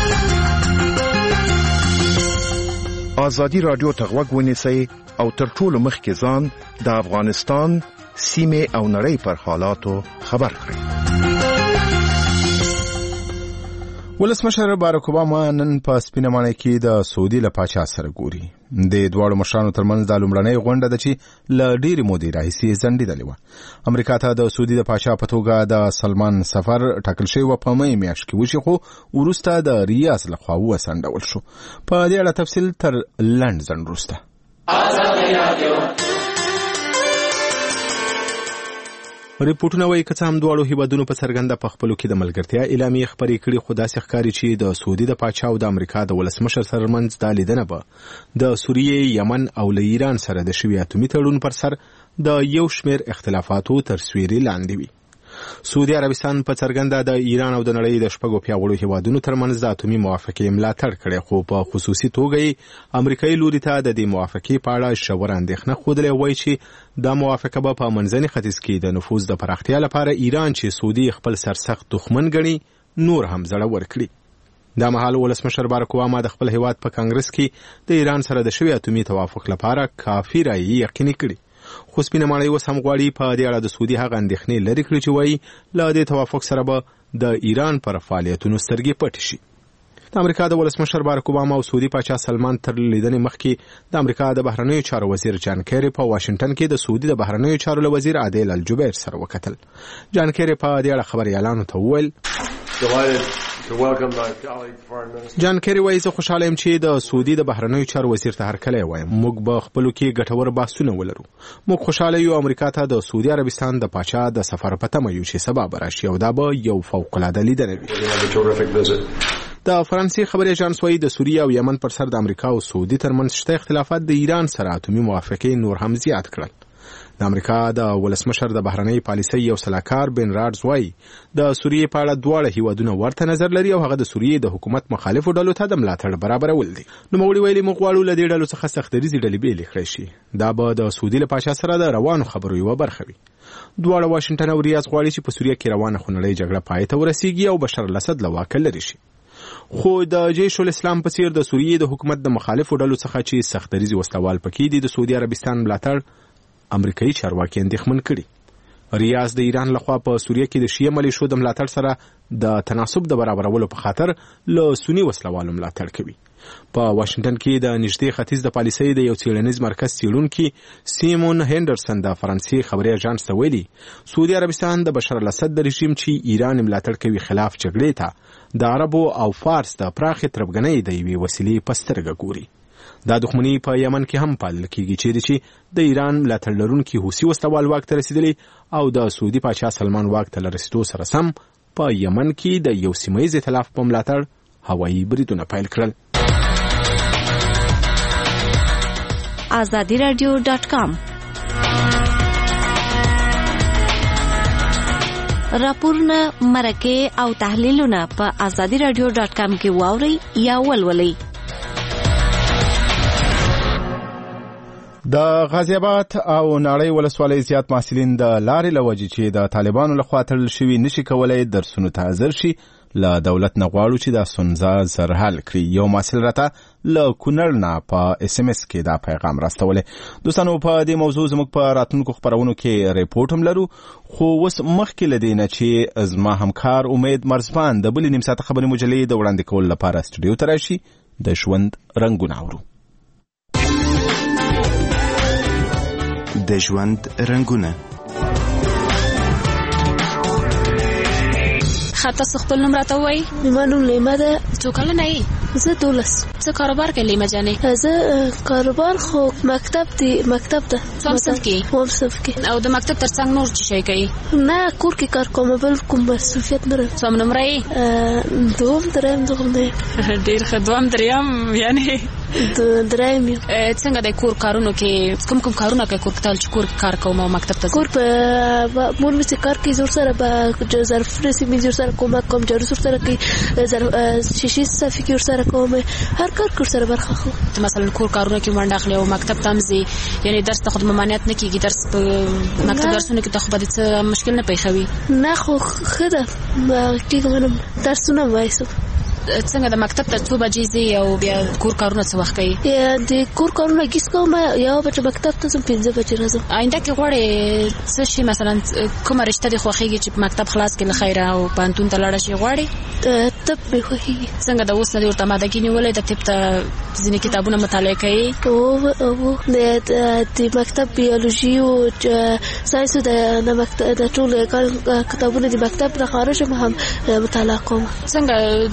ازادي راډیو ته غوږ ونیسئ او تر ټولو مخکې ځان د افغانستان سیمې او نړۍ پر حالاتو خبر کړئ. ولسمشر باراک اوباما نن په سپینه ماڼۍ کې د سعودي له پاچا سره ګوري. د دواړو مشرانو ترمنځ د لومړنۍ غونډه ده چې له ډېرې مودې راهیسې ځنډېدلې وه. امریکا ته د سعودي د پاچا په توګه د سلمان سفر ټاکل شوی و په مۍ میاشت کې وشي، خو وروسته د ریاض لخوا وسنډول شو. په دې اړه تفصیل تر لنډ ځنډ وروسته. ریپورټونه وايي که څه هم دواړو هیوادونو په څرګنده په خپلو کې د ملګرتیا اعلامیې خپرې کړي، خو داسې ښکاري چې د سعودي د پاچا او د امریکا د ولسمشر ترمنځ دا لیدنه به د سوریې، یمن او له ایران سره د شوي اتومي تړون پر سر د یو شمېر اختلافاتو تر سیوري لاندې وي. سعودي عربستان په څرګنده د ایران او د نړۍ د شپږو پیاوړو هیوادونو ترمنځ د اتومي موافقې ملاتړ کړی، خو په خصوصي توګه امریکایي لوري ته د دې موافقې په اړه ژوره اندېښنه ښودلې، وایي چې دا موافقه به په منځني ختیځ کې د نفوذ د پراختیا لپاره ایران چې سعودي خپل سرسخت دښمن ګڼي نور هم زړور کړي. دا مهال ولسمشر باراک اوباما د خپل هیواد په کانګرس کې د ایران سره د شوي اتومي توافق لپاره کافي رایې یقیني کړي، خو سپینه ماڼۍ اوس هم غواړي په دې اړه د سعودي هغه اندېښنې لرې کړي چې وایي له دې توافق سره به د ایران پر فعالیتونو سترګې پټې شي. د امریکا د ولسمشر باراک اوباما او سعودي پاچا سلمان تر لیدنې مخکې د امریکا د بهرنیو چارو وزیر جان کیری په واشنگټن کې د سعودي د بهرنیو چارو له وزیر عادل الجبیر سره وکتل. جان کیری په دې اړه خبريالانو ته وویل جان کیری وایي زه خوشاله یم چې د سعودي د بهرنیو چارو وزیر ته هرکلی وایم. موږ به خپلو کې ګټور بحثونه ولرو. موږ خوشاله یو امریکا ته د سعودي عربستان د پاچا د سفر په تمه یو چې سبا به راشي او دا به یو فوق‌العاده لیدنه وي. د فرانسې خبري اژانس وایي د سوریه او یمن پر سر د امریکا او سعودي ترمنځ شته اختلافات د ایران سره اتومي موافقې نور هم زیات کړل. د امریکا د ولسمشر د بهرنۍ پالیسۍ یو سلاکار بن رادز وایي د سوریې په اړه دواړه هیوادونه ورته نظر لري او هغه د سوریې د حکومت مخالفو ډلو ته د ملاتړ برابرول دي. نوموړي ویلي موږ غواړو له دې ډلو څخه سختدریزې ډلې بېلې کړای شي. دا به د سعودي له پاچا سره د روانو خبرو یوه برخه وي. دواړه واشنګټن او ریاض غواړي چې په سوریه کې روانه خونړۍ جګړه پای ته ورسیږي او بشار الاسد له واکه لرې شي. خو د جیش الاسلام په څیر د سوریې د حکومت د مخالفو ډلو څخه چې سختدریزې وسلوال پکې دي د سعودي عربستان ملاتړ امریکایي چارواکي اندېښمن کړي. ریاض د ایران لخوا په سوریه کې د شیعه ملیشو د ملاتړ سره د تناسب د برابرولو په خاطر له سني وسلوالو ملاتړ کوي. په واشنګټن کې د نږدې ختیځ د پالیسۍ د یو څېړنیز مرکز څېړونکي سیمون هندرسن د فرانسې خبري اژانس ته ویلي سعودي عربستان د بشار الاسد د رژیم چې ایران ملاتړ کوي خلاف جګړې ته د عربو او فارس د پراخې تربګنۍ د یوې وسیلې په سترګه ګوري. دا دښمني په یمن کې هم پالل کیږي چیرې چې د ایران ملاتړ لرونکي حوثي وسلوال واک ته رسیدلي او د سعودي پاچا سلمان واک ته له رسیدو سره سم په یمن کې د یو سیمه ییز ائتلاف په ملاتړ هوایي بریدونه پیل کړل. آزادی رادیو ډاټ کام راپورونه مرکه او تحلیلونه په آزادی رادیو ډاټ کام کې واورئ یا ولولئ. د غازی آباد او ناړۍ ولسوالۍ زیات محصلین د لارې له وجې چې د طالبانو لخوا تړل شوي نشي کولی درسونو ته حاضر شي له دولت نه غواړو چې دا ستونزه زر حل کړي. یو محصل راته له کونړ نه په اس ام اس کې دا پیغام راستولی. دوستانو په دې موضوع زموږ په راتلونکو خپرونو کې ریپورټ هم لرو، خو اوس مخکې له دې نه چې زما همکار امید مرزبان د بلې نیم ساعته خبري مجلې د وړاندې کولو لپاره سټوډیو ته راشي د ژوند رنګونه اورو. د ژوند رنګونه. خاطر خپل نوم راته وای؟ زما نوم لیما ده. څو کلنه یې؟ زه دولس. څه کاروبار کوي لیما جانې؟ زه کاروبار خو مکتب دی مکتب ده. کوم صنف کې؟ کوم صنف کې. او د مکتب ترڅنګ نور څه شي کوي؟ نه کور کې کار کوم بل کوم مسؤلیت نه لرم. څوم نمبر یې؟ دوم دریم دوم نه. ډیر ښه دوم دریم یعنی دریم یو. څنګه د کور کارونو کې کوم کوم کارونه کوي کور ته چې کور کار کوم او مکتب ته؟ کور په مور مې کار کوي زور سره به ظرف رسې مې زور سره کوم کوم جارو زور سره کوي شیشې صفې کې ور سره کوم هر کار کور سره برخه خو. مثلا کور کارونه کې منډه اخلي او مکتب ته مزي یعنی درس ته خود ممانعت نه کیږي درس په مکتب درسونه کې ته خو به څه مشکل نه پیښوي؟ نه خو خده کېږم درسونه وایسو. څنګه د مکتب ته څو بجې ځي او بیا کور کارونه څه وخت کوي؟ د کور کارونه کیس کوم یو بجې مکتب ته ځم پنځه بجې راځم. آینده کې غواړې څه شي مثلا کومه رشته دې خوښېږي چې مکتب خلاص کړي له خیره او پوهنتون ته لاړه شي غواړې؟ طب مې خوښېږي. څنګه د اوس نه دې ورته مادګي نیولې د طب ته ځینې کتابونه مطالعه کوي؟ او د مکتب بیولوژي او ساینس د مکتب د ټول کتابونه د مکتب نه خارج هم مطالعه کوم. څنګه ډېر نجونې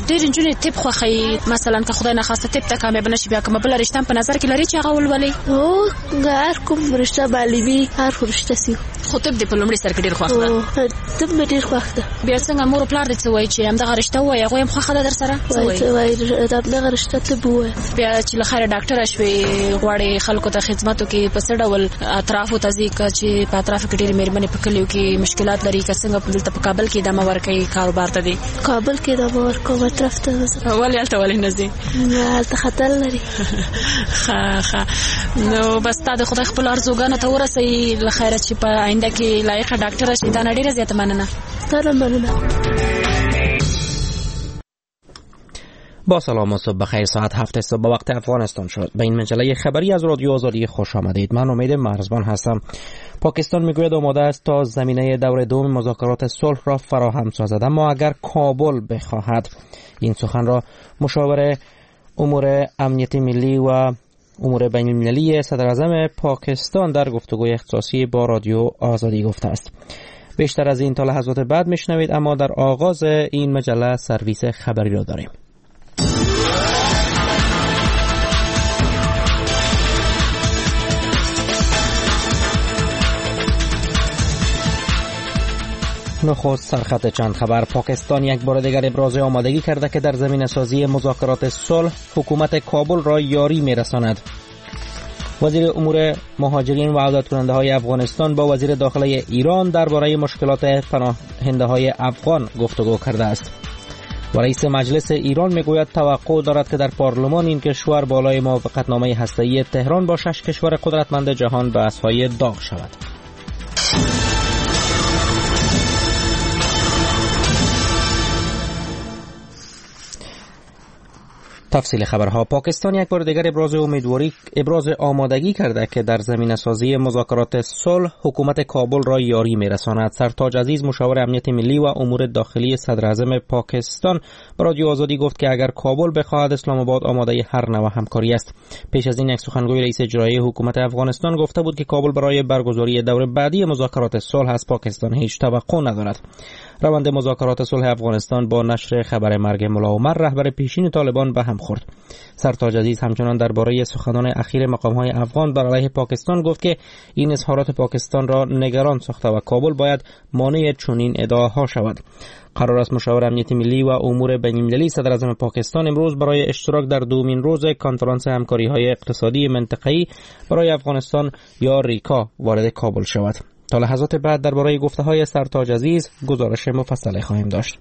نجونې تپ خوخی مثلا که خدای نخواسته تپ ته کامیاب نشي بیا کوم بل رشتہ په نظر کې لري چې هغه ولولي او هر کوم رشتہ معلمي هر رشتہ سی خو تپ د په لومړي سر کې ډیر خوښ ده تپ مې ډیر خوښ ده بیا څنګه مور پلار دې څه وایي چې همدغه رشتہ وایي هغه هم خوښه ده در سره څه وایي همدغه رشتہ تپ وایي بیا چې لخر ډاکټر شوي غواړي خلکو ته خدماتو کې په څه ډول اطرافو ته ځي چې په اطرافو کې ډېرې مېرمنې په کلیو کې مشکلات لري که څنګه په دلته په کابل کې دمه ورکوي کاروبار ته دی کابل کې دمه ورکوم اطراف ته ولې هلته ولې نه ځي هلته خطر لري ښه ښه نو بس تا د خدای خپل ارزوګانو ته ورسوي له خیره چې په آینده کې لایقه ډاکټره شي دا نه ډېره زیاته مننه ستره مننه. با سلام و صبح بخیر. ساعت هفت صبح به وقت افغانستان شد. به این مجله خبری از رادیو آزادی خوش آمدید. من امید مرزبان هستم. پاکستان میگوید آماده است تا زمینه دور دوم مذاکرات صلح را فراهم سازد، اما اگر کابل بخواهد. این سخن را مشاور امور امنیت ملی و امور بین المللی صدر اعظم پاکستان در گفتگوی اختصاصی با رادیو آزادی گفته است. بیشتر از این تا لحظات بعد میشنوید، اما در آغاز این مجله سرویس خبری را داریم. نخست سرخط چند خبر. پاکستان یک بار دیگر ابراز آمادگی کرده که در زمینه سازی مذاکرات صلح حکومت کابل را یاری میرساند. وزیر امور مهاجرین و عودت کننده های افغانستان با وزیر داخله ایران درباره مشکلات پناهنده های افغان گفتگو کرده است. و رئیس مجلس ایران میگوید توقع دارد که در پارلمان این کشور بالای موافقتنامه هسته‌ای تهران با شش کشور قدرتمند جهان بحث‌های داغ شود. تفصیل خبرها. پاکستان یک بار دیگر ابراز امیدواری ابراز آمادگی کرده که در زمینه سازی مذاکرات صلح حکومت کابل را یاری میرساند. سرتاج عزیز مشاور امنیت ملی و امور داخلی صدر اعظم پاکستان به رادیو آزادی گفت که اگر کابل بخواهد اسلام آباد آماده هر نوع همکاری است. پیش از این یک سخنگوی رئیس اجرایی حکومت افغانستان گفته بود که کابل برای برگزاری دور بعدی مذاکرات صلح از پاکستان هیچ توقع ندارد. روند مذاکرات صلح افغانستان با نشر خبر مرگ ملا عمر رهبر پیشین طالبان به هم خورد. سرتاج عزیز همچنان درباره سخنان اخیر مقام‌های افغان بر علیه پاکستان گفت که این اظهارات پاکستان را نگران ساخته و کابل باید مانع چنین ادعاها شود. قرار است مشاور امنیت ملی و امور بین‌المللی صدر اعظم پاکستان امروز برای اشتراک در دومین روز کنفرانس همکاری‌های اقتصادی منطقه‌ای برای افغانستان یا ریکا وارد کابل شود. تا لحظات بعد درباره گفته‌های سرتاج عزیز گزارش مفصل خواهیم داشت.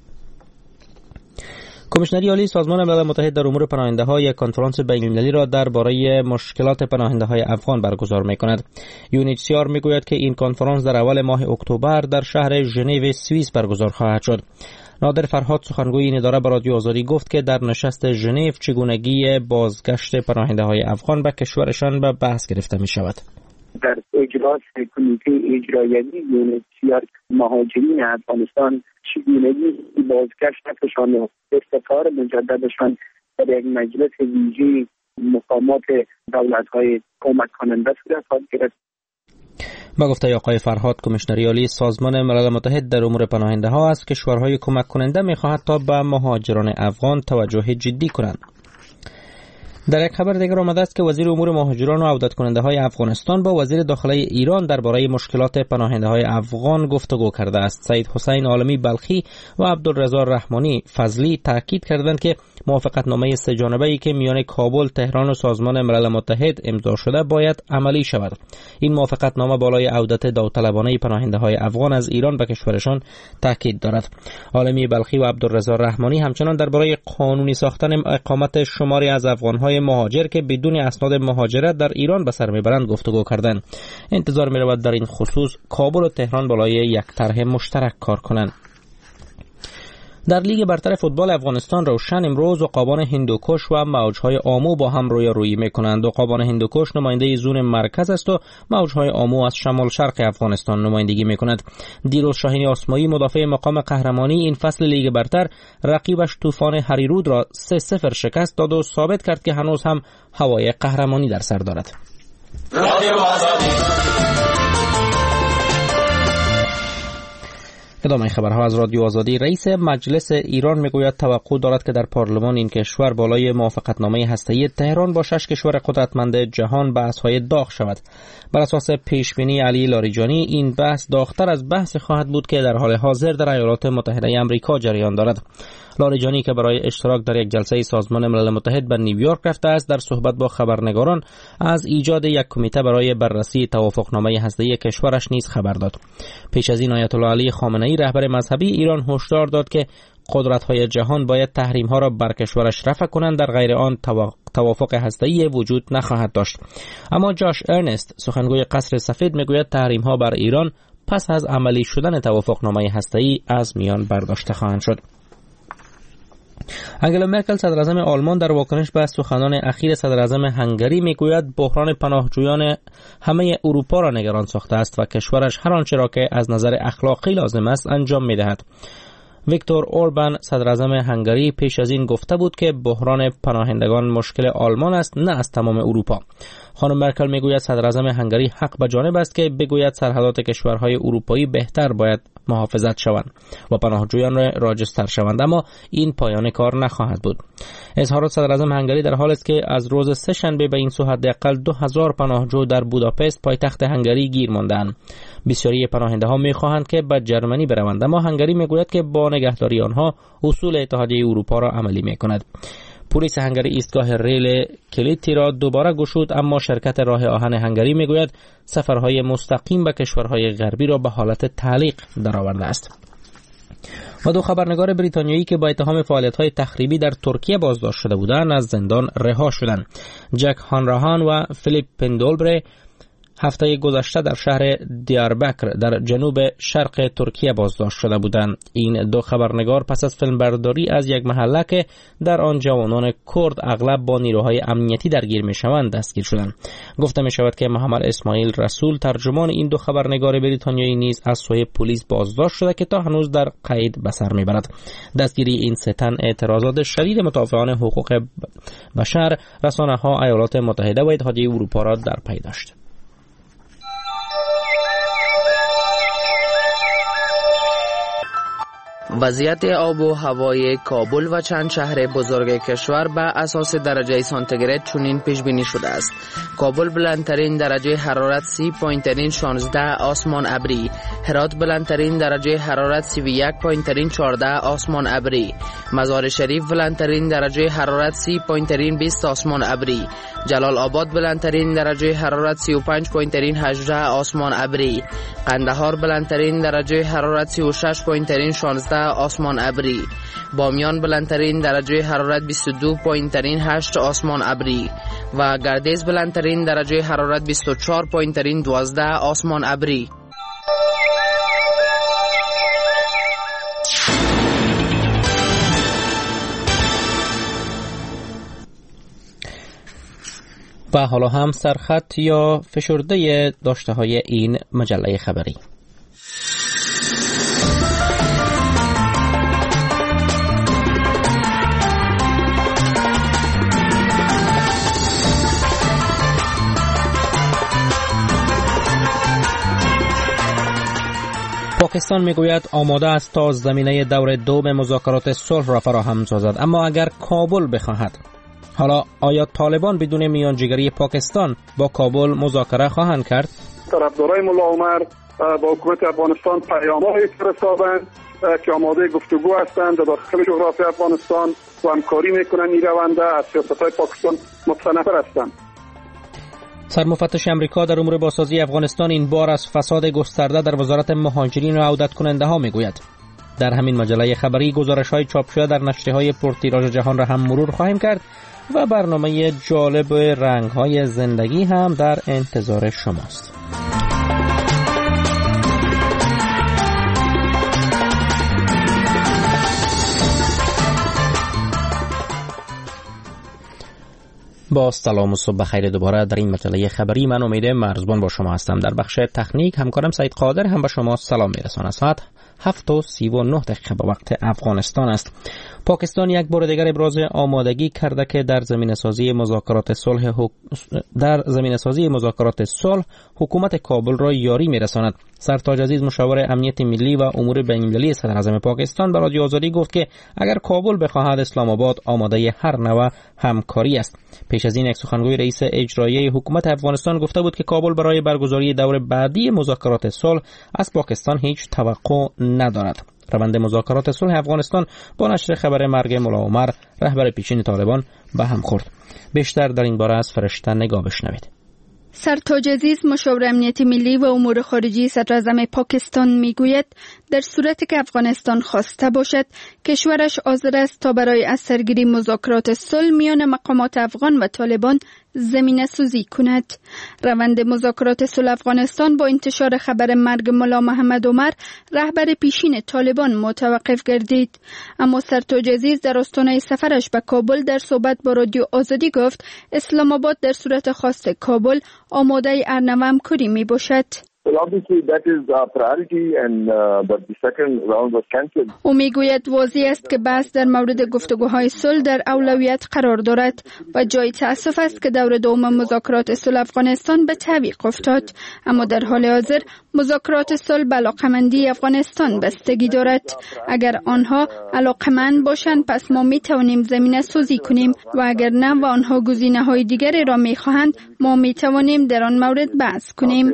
کمیشنری عالی سازمان ملل متحد در امور پناهنده‌ها یک کنفرانس بین‌المللی را درباره مشکلات پناهنده‌های افغان برگزار می‌کند. یو ان اچ سی آر می‌گوید که این کنفرانس در اول ماه اکتبر در شهر ژنو سوئیس برگزار خواهد شد. نادر فرهاد سخنگوی این اداره به رادیو آزادی گفت که در نشست ژنو چگونگی بازگشت پناهنده‌های افغان به کشورشان به بحث گرفته می‌شود. در اجلاس کمیته اجرایی یو ان اچ سی آر مهاجرین افغانستان چگونگی بازگشتشان و استقرار مجددشان در یک مجلس ویژه مقامات دولت‌های کمک کننده صورت خواهد گرفت. با گفته آقای فرهاد کمیشنری عالی سازمان ملل متحد در امور پناهنده ها است کشورهای کمک کننده می‌خواهد تا به مهاجران افغان توجه جدی کنند. در یک خبر دیگر آمده است که وزیر امور مهاجران و عودت کننده های افغانستان با وزیر داخله ایران درباره مشکلات پناهنده های افغان گفتگو کرده است. سید حسین عالمی بلخی و عبدالرضا رحمانی فضلی تاکید کردند که موافقتنامه سه جانبه‌ای که میان کابل، تهران و سازمان ملل متحد امضا شده باید عملی شود. این موافقتنامه بالای عودت داوطلبانه پناهنده های افغان از ایران به کشورشان تاکید دارد. عالمی بلخی و عبدالرضا رحمانی همچنان درباره قانونی ساختن اقامت شماری از افغان‌های مهاجر که بدون اسناد مهاجرت در ایران به سر میبرند گفتگو کردند. انتظار می‌رود در این خصوص کابل و تهران بالای یک طرح مشترک کار کنند. در لیگ برتر فوتبال افغانستان روشن امروز عقابان هندوکش و موجهای آمو با هم رویارویی میکنند. عقابان هندوکش نماینده زون مرکز است و موجهای آمو از شمال شرق افغانستان نمایندگی میکند. دیروز شاهین آسمایی مدافع مقام قهرمانی این فصل لیگ برتر رقیبش طوفان هریرود را سه صفر شکست داد و ثابت کرد که هنوز هم هوای قهرمانی در سر دارد. ادامه خبرها از رادیو آزادی. رئیس مجلس ایران میگوید توقع دارد که در پارلمان این کشور بالای موافقتنامه هسته‌ای تهران با شش کشور قدرتمند جهان بحث‌های داغ شود. بر اساس پیشبینی علی لاریجانی این بحث داغتر از بحث خواهد بود که در حال حاضر در ایالات متحده آمریکا جریان دارد. لاریجانی که برای اشتراک در یک جلسه سازمان ملل متحد به نیویورک رفته است، در صحبت با خبرنگاران از ایجاد یک کمیته برای بررسی توافقنامه هسته‌ای کشورش نیز خبر داد. پیش از این آیت الله علی خامنه‌ای رهبر مذهبی ایران هشدار داد که قدرت‌های جهان باید تحریم‌ها را بر کشورش رفع کنند، در غیر آن توافق هسته‌ای وجود نخواهد داشت. اما جاش ارنست سخنگوی قصر سفید میگوید تحریم‌ها بر ایران پس از عملی شدن توافقنامه هسته‌ای از میان برداشته خواهند شد. انگلا مرکل صدراعظم آلمان در واکنش به سخنان اخیر صدراعظم هنگری میگوید بحران پناهجویان همه اروپا را نگران ساخته است و کشورش هر آنچه را که از نظر اخلاقی لازم است انجام میدهد. ویکتور اوربان صدراعظم هنگری پیش از این گفته بود که بحران پناهندگان مشکل آلمان است، نه از تمام اروپا. خانم مرکل میگوید صدراعظم هنگری حق به جانب است که بگوید سرحدات کشورهای اروپایی بهتر باید محافظت شوند و پناهجویان راجستر شوند، اما این پایان کار نخواهد بود. اظهارات صدراعظم هنگری در حال است که از روز سه شنبه به این سو حداقل دو هزار پناهجو در بوداپست پایتخت هنگری گیر ماندند. بسیاری پناهنده ها میخواهند که به جرمنی بروند، اما هنگری میگوید که با نگهداری آنها اصول اتحادیه اروپا را عملی میکند. پلیس هنگری ایستگاه ریل کلیتی را دوباره گشود، اما شرکت راه آهن هنگری میگوید سفرهای مستقیم به کشورهای غربی را به حالت تعلیق درآورده است. و دو خبرنگار بریتانیایی که با اتهام فعالیت‌های تخریبی در ترکیه بازداشت شده بودند از زندان رها شدند. جک هانراهان و فیلیپ پندولبره هفته گذشته در شهر دیاربکر در جنوب شرق ترکیه بازداشت شده بودند. این دو خبرنگار پس از فیلمبرداری از یک محله که در آن جوانان کرد اغلب با نیروهای امنیتی درگیر میشوند دستگیر شدند. گفته می شود که محمد اسماعیل رسول ترجمان این دو خبرنگار بریتانیایی نیز از سوی پلیس بازداشت شده که تا هنوز در قید به سر میبرد. دستگیری این سه تن اعتراضات شدید مدافعان حقوق بشر، رسانه‌ها ایالات متحده و اتحادیه اروپا را در پی داشت. وضعیت آب و هوای کابل و چند شهر بزرگ کشور به اساس درجه سانتیگراد چنین پیش بینی شده است. کابل بلندترین درجه حرارت سی پایینترین شانزده آسمان ابری، هرات بلندترین درجه حرارت سی و یک پایینترین چهارده آسمان ابری، مزار شریف بلندترین درجه حرارت سی پایینترین بیست آسمان ابری، جلال آباد بلندترین درجه حرارت سی و پنج پایینترین هجده آسمان ابری، قندهار بلندترین درجه حرارت سی و شش پایینترین شانزده آسمان ابری، بامیان بلندترین درجه حرارت بیست و دو پایینترین هشت آسمان ابری و گردیز بلندترین درجه حرارت بیست و چهار پایینترین دوازده آسمان ابری. و حالا هم سرخط یا فشرده داشته های این مجله خبری. پاکستان میگوید آماده است تا زمینه دور دوم مذاکرات صلح را فراهم سازد، اما اگر کابل بخواهد. حالا آیا طالبان بدون میانجیگری پاکستان با کابل مذاکره خواهند کرد؟ طرفدارای ملا عمر با حکومت افغانستان پیام‌هایی فرستادند که آماده گفتگو هستند در داخل جغرافی افغانستان و همکاری میکنند. این رونده از سیاست‌های پاکستان متنفر هستند. سرمفتش امریکا در امور بازسازی افغانستان این بار از فساد گسترده در وزارت مهاجرین و عودت کننده ها میگوید. در همین مجله خبری گزارش های چاپ شده در نشریه‌های پرتیراژ جهان را هم مرور خواهیم کرد و برنامه جالب رنگ های زندگی هم در انتظار شماست. با سلام و صبح بخیر دوباره در این مجله خبری. من امید مرزبان با شما هستم. در بخش تکنیک همکارم سعید قادر هم با شما سلام میرساند. ساعت هفت و سی و نه دقیقه به وقت افغانستان است. پاکستان یک بار دیگر ابراز آمادگی کرده که در زمینه سازی مذاکرات صلح در زمینه سازی مذاکرات صلح حکومت کابل را یاری میرساند. سرتاج عزیز مشاور امنیت ملی و امور بین‌المللی صدر اعظم پاکستان به رادیو آزادی گفت که اگر کابل بخواهد اسلام آباد آماده هر نوع همکاری است. پیش از این یک سخنگوی رئیس اجرایی حکومت افغانستان گفته بود که کابل برای برگزاری دور بعدی مذاکرات صلح از پاکستان هیچ توقع ندارد. روند مذاکرات صلح افغانستان با نشر خبر مرگ ملا عمر رهبر پیشین طالبان به هم خورد. بیشتر در این باره از فرشته نگاه بشنوید. سرتاج عزیز مشاور امنیت ملی و امور خارجی صدر اعظم پاکستان میگوید در صورتی که افغانستان خواسته باشد کشورش حاضر است تا برای از سرگیری مذاکرات صلح میان مقامات افغان و طالبان زمینه سازی کند. روند مذاکرات صلح افغانستان با انتشار خبر مرگ ملا محمد عمر رهبر پیشین طالبان متوقف گردید. اما سرتاج عزیز در آستانه سفرش به کابل در صحبت با رادیو آزادی گفت اسلام آباد در صورت خواست کابل آماده ارنو همکاری می باشد. Well, obviously that is our priority and uh, but the second round was cancelled. او میگوید واضح است که بحث در مورد گفتگوهای صلح در اولویت قرار دارد و جای تأسف است که دور دوم مذاکرات صلح افغانستان به تعویق افتاد. اما در حال حاضر مذاکرات صلح به علاقمندی افغانستان بستگی دارد. اگر آنها علاقمند باشند پس ما می توانیم زمینه سازی کنیم و اگر نه و آنها گزینه‌های دیگری را می خواهند ما می توانیم در آن مورد بحث کنیم.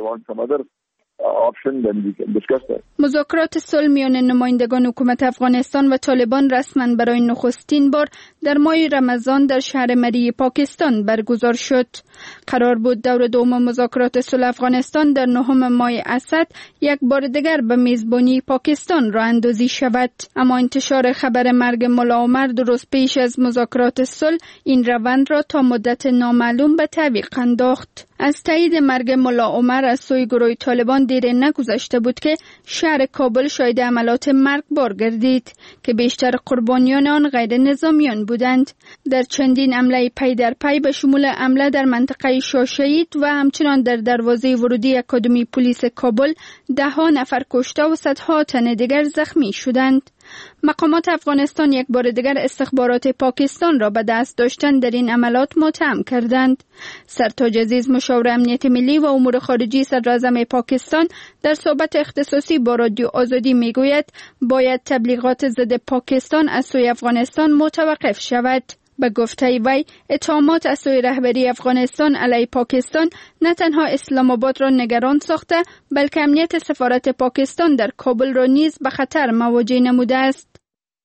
مذاکرات صلح میان نمایندگان حکومت افغانستان و طالبان رسما برای نخستین بار در ماه رمضان در شهر مری پاکستان برگزار شد. قرار بود دور دوم مذاکرات صلح افغانستان در نهم ماه اسد یک بار دیگر به میزبانی پاکستان راه اندازی شود. اما انتشار خبر مرگ ملا عمر درست پیش از مذاکرات صلح این روند را تا مدت نامعلوم به تعویق انداخت. از تایید مرگ ملا عمر از سوی گروه طالبان دیر نگذشته بود که شهر کابل شاهد عملات مرگبار گردید که بیشتر قربانیان آن غیر نظامیان بودند. در چندین حمله پی در پی به شمول حمله در منطقه شاشهید و همچنان در دروازه ورودی اکادمی پلیس کابل ده ها نفر کشته و صدها تن دیگر زخمی شدند. مقامات افغانستان یک بار دیگر استخبارات پاکستان را به دست داشتن در این عملات متهم کردند. سرتاج عزیز مشاور امنیت ملی و امور خارجی صدر اعظم پاکستان در صحبت اختصاصی با رادیو آزادی میگوید باید تبلیغات ضد پاکستان از سوی افغانستان متوقف شود. به گفته وی اتهامات از سوی رهبری افغانستان علیه پاکستان نه تنها اسلام آباد را نگران ساخته بلکه امنیت سفارت پاکستان در کابل را نیز به خطر مواجه نموده است.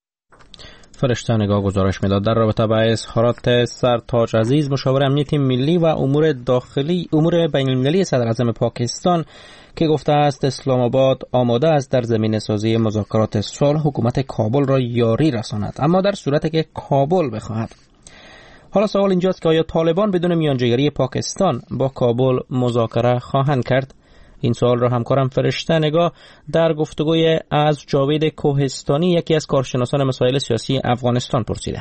فرشته نگاه گزارش میداد در رابطه با اظهارات سرتاج عزیز مشاور امنیت ملی و امور داخلی امور بین‌المللی صدر اعظم پاکستان که گفته است اسلام آباد آماده است در زمینه سازی مذاکرات صلح حکومت کابل را یاری رساند، اما در صورتی که کابل بخواهد. حالا سوال اینجاست که آیا طالبان بدون میانجیگری پاکستان با کابل مذاکره خواهند کرد؟ این سوال را همکارم فرشته نگاه در گفتگوی از جاوید کوهستانی یکی از کارشناسان مسائل سیاسی افغانستان پرسیده.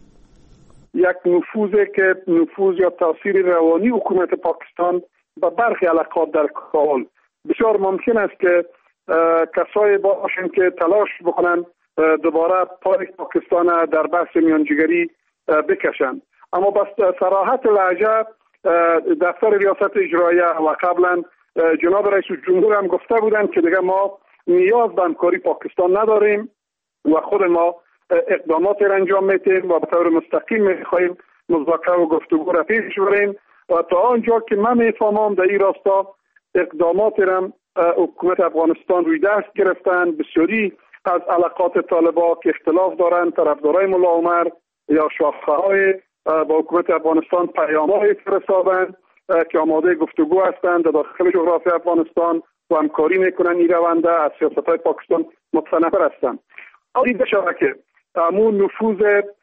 یک نفوذی که نفوذ یا تاثیر روانی حکومت پاکستان به برخی علاقات در کابل بسیار ممکن است که کسایی باشند که تلاش بکنند دوباره پای پاکستان در بحث میانجیگری بکشند. اما بس صراحت لهجه دفتر ریاست اجراییه و قبلا جناب رئیس جمهور هم گفته بودند که دیگه ما نیاز به همکاری پاکستان نداریم و خود ما اقدامات را انجام میدیم و به طور مستقیم میخواهیم مذاکره و گفتگو را پیش بریم و تا آنجا که من میفهمم در این راستا اقدامات را حکومت افغانستان روی دست گرفتن. بسیاری از علاقات طالبان که اختلاف دارند طرفدارای ملا عمر یا شاخه‌های با حکومت افغانستان پیام‌های فرستادند که آماده گفتگو هستند در داخل جغرافی افغانستان و همکاری میکنن. این رونده از سیاست‌های پاکستان متنفر هستند. دیده شده که همون نفوذ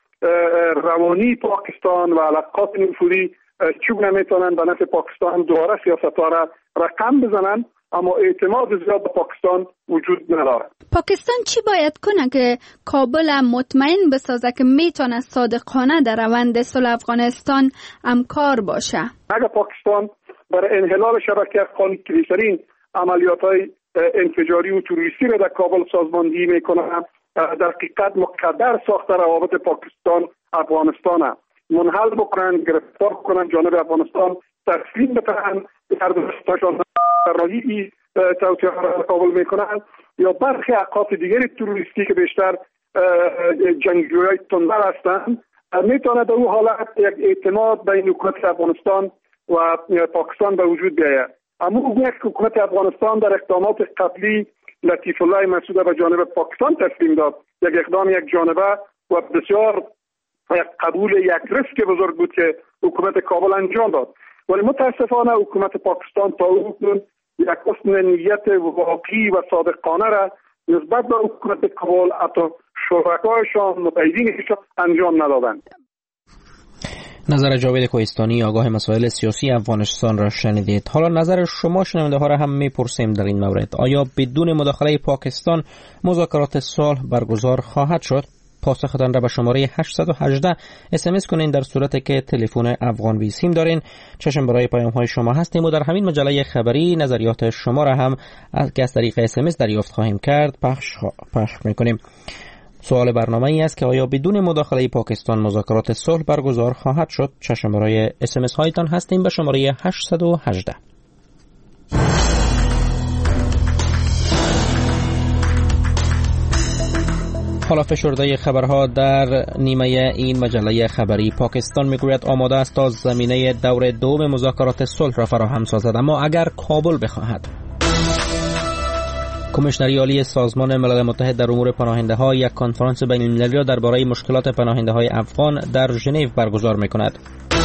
روانی پاکستان و علاقات نفوذی چگونه میتونن به نفع پاکستان دوباره سیاست‌ها را رقم بزنن، اما اعتماد زیاد به پاکستان وجود نداره. پاکستان چی باید کنه که کابل مطمئن بسازه که میتونه صادقانه در روند صلح افغانستان همکار باشه؟ اگر پاکستان برای انحلال شبکه افغانی کلیسرین عملیات‌های انفجاری و تروریستی را در کابل سازماندهی میکنه، در حقیقت مقدر ساخته روابط پاکستان افغانستان منحل بکنن، گرفتار کنن، جانب افغانستان تسلیم بکنن، هر دوستاشان راهی توطئه را قبول میکنند یا برخی اقاط دیگری تروریستی که بیشتر جنگجویای تندر هستند، میتونه در اون حالت یک اعتماد بین حکومت افغانستان و پاکستان به وجود بیاید. اما یک حکومت افغانستان در اقدامات قبلی لطیف الله مسعود به جانب پاکستان تسلیم داد، یک اقدام یک جانبه و بسیار یک قبول یک ریسک بزرگ بود که حکومت کابل انجام داد. ولی متاسفانه حکومت پاکستان تا اکنون یک حسن نیت واقعی و صادقانه را نسبت به حکومت کابل حتی شرکایشان متحدینشان انجام ندادند. نظر جاوید کوهستانی آگاه مسائل سیاسی افغانستان را شنیدید. حالا نظر شما شنونده ها را هم میپرسیم در این مورد. آیا بدون مداخله پاکستان مذاکرات صلح برگزار خواهد شد؟ پاسختان را به شماره هشت یک هشت اس ام اس کنین در صورتی که تلفن افغان بی سیم دارین. چشم برای پیام های شما هستیم و در همین مجله خبری نظریات شما را هم از طریق اس ام اس دریافت خواهیم کرد پخش پخش میکنیم. سوال برنامه ای است که آیا بدون مداخله پاکستان مذاکرات صلح برگزار خواهد شد؟ چشم برای اس ام اس هایتان هستیم به شماره هشت یک هشت. حالا فشرده خبرها در نیمه این مجله خبری. پاکستان میگوید آماده است تا زمینه دور دوم مذاکرات صلح را فراهم سازد، اما اگر کابل بخواهد. کمیشنری عالی سازمان ملل متحد در امور پناهنده ها یک کنفرانس بین المللی را درباره مشکلات پناهنده های افغان در ژنو برگزار میکند.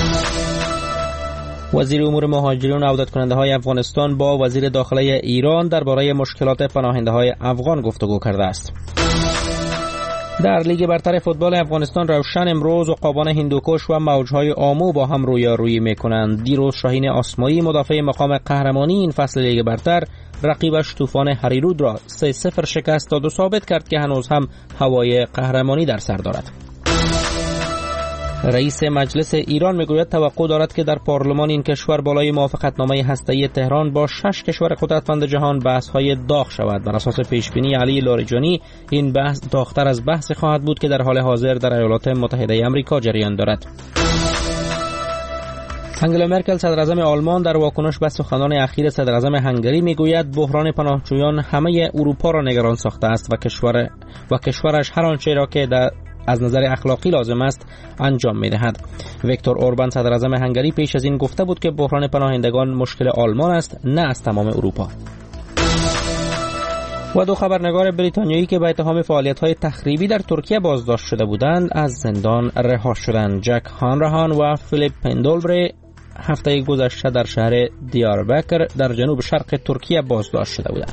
وزیر امور مهاجرین و عودت کننده های افغانستان با وزیر داخله ایران درباره مشکلات پناهنده های افغان گفتگو کرده است. در لیگ برتر فوتبال افغانستان روشن امروز عقابان هندوکش و موجهای آمو با هم رویارویی میکنند. دیروز شاهین آسمایی مدافع مقام قهرمانی این فصل لیگ برتر رقیبش طوفان هریرود را سه صفر شکست داد و ثابت کرد که هنوز هم هوای قهرمانی در سر دارد. رئیس مجلس ایران میگوید توقع دارد که در پارلمان این کشور بالای موافقتنامه هسته‌ای تهران با شش کشور قدرتمند جهان بحث‌های داغ شود. بر اساس پیشبینی علی لاریجانی این بحث داغ‌تر از بحث خواهد بود که در حال حاضر در ایالات متحده آمریکا جریان دارد. انگلا مرکل صدراعظم آلمان در واکنش به سخنان اخیر صدراعظم هنگری میگوید بحران پناهجویان همه اروپا را نگران ساخته است و کشور و کشورش هر آنچه را که در از نظر اخلاقی لازم است انجام می‌دهد. ویکتور اوربان صدراعظم هنگری پیش از این گفته بود که بحران پناهندگان مشکل آلمان است نه از تمام اروپا. و دو خبرنگار بریتانیایی که به اتهام فعالیت‌های تخریبی در ترکیه بازداشت شده بودند از زندان رها شدند. جک هانرهان و فیلیپ پندولبری هفته گذشته در شهر دیاربکر در جنوب شرق ترکیه بازداشت شده بودند.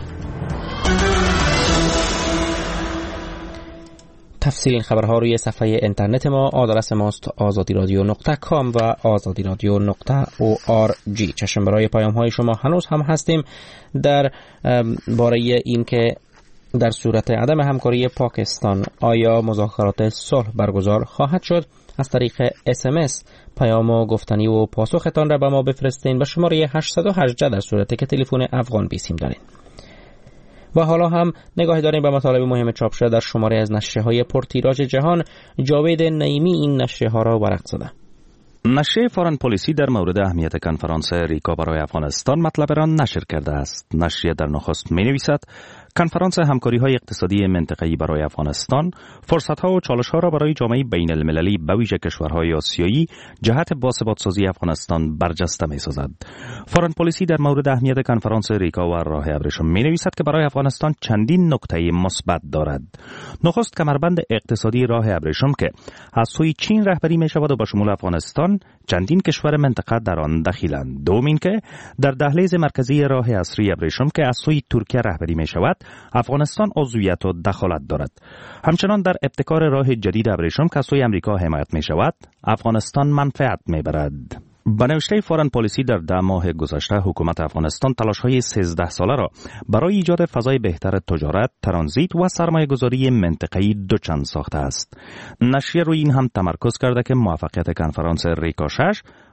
تفصیل این خبرها روی صفحه اینترنت ما، آدرس ماست آزادی رادیو نقطه کام و آزادی رادیو نقطه او آر جی. چشم برای پیام های شما هنوز هم هستیم در باره این که در صورت عدم همکاری پاکستان آیا مذاکرات صلح برگزار خواهد شد؟ از طریق اس ام اس پیام و گفتنی و پاسختان را به ما بفرستین به شماره هشت یک هشت در صورتی که تلفن افغان بی سیم دارین. و حالا هم نگاهی داریم به مطالب مهم چاپ شده در شماره از نشریه‌های پرتیراژ جهان. جاوید نعیمی این نشریه‌ها را ورق زده. نشریه فارن پالیسی در مورد اهمیت کنفرانس ریکا برای افغانستان مطلب را نشر کرده است. نشریه در نخست می‌نویسد کنفرانس همکاری‌های اقتصادی منطقه‌ای برای افغانستان فرصت‌ها و چالش‌ها را برای جامعه بین‌المللی به ویژه کشورهای آسیایی جهت باثبات‌سازی افغانستان برجسته می‌سازد. فارن پالیسی در مورد اهمیت کنفرانس ریکا و راه ابریشم می‌نویسد که برای افغانستان چندین نکته مثبت دارد. نخست کمربند اقتصادی راه ابریشم که از سوی چین رهبری می‌شود و به شمول افغانستان چندین کشور منطقه در آن دخیلند. دومین که در دهلیز مرکزی راه اصری ابریشم که از سوی ترکیه رهبری می‌شود افغانستان عضویت و دخالت دارد. همچنان در ابتکار راه جدید ابریشم که از سوی امریکا حمایت می‌شود افغانستان منفعت می‌برد. به نوشته فارن پالیسی در ده ماه گذشته حکومت افغانستان تلاش‌های سیزده ساله را برای ایجاد فضای بهتر تجارت، ترانزیت و سرمایه‌گذاری منطقه‌ای دوچند ساخته است. نشریه روی این هم تمرکز کرده که موفقیت کنفرانس ریکا شش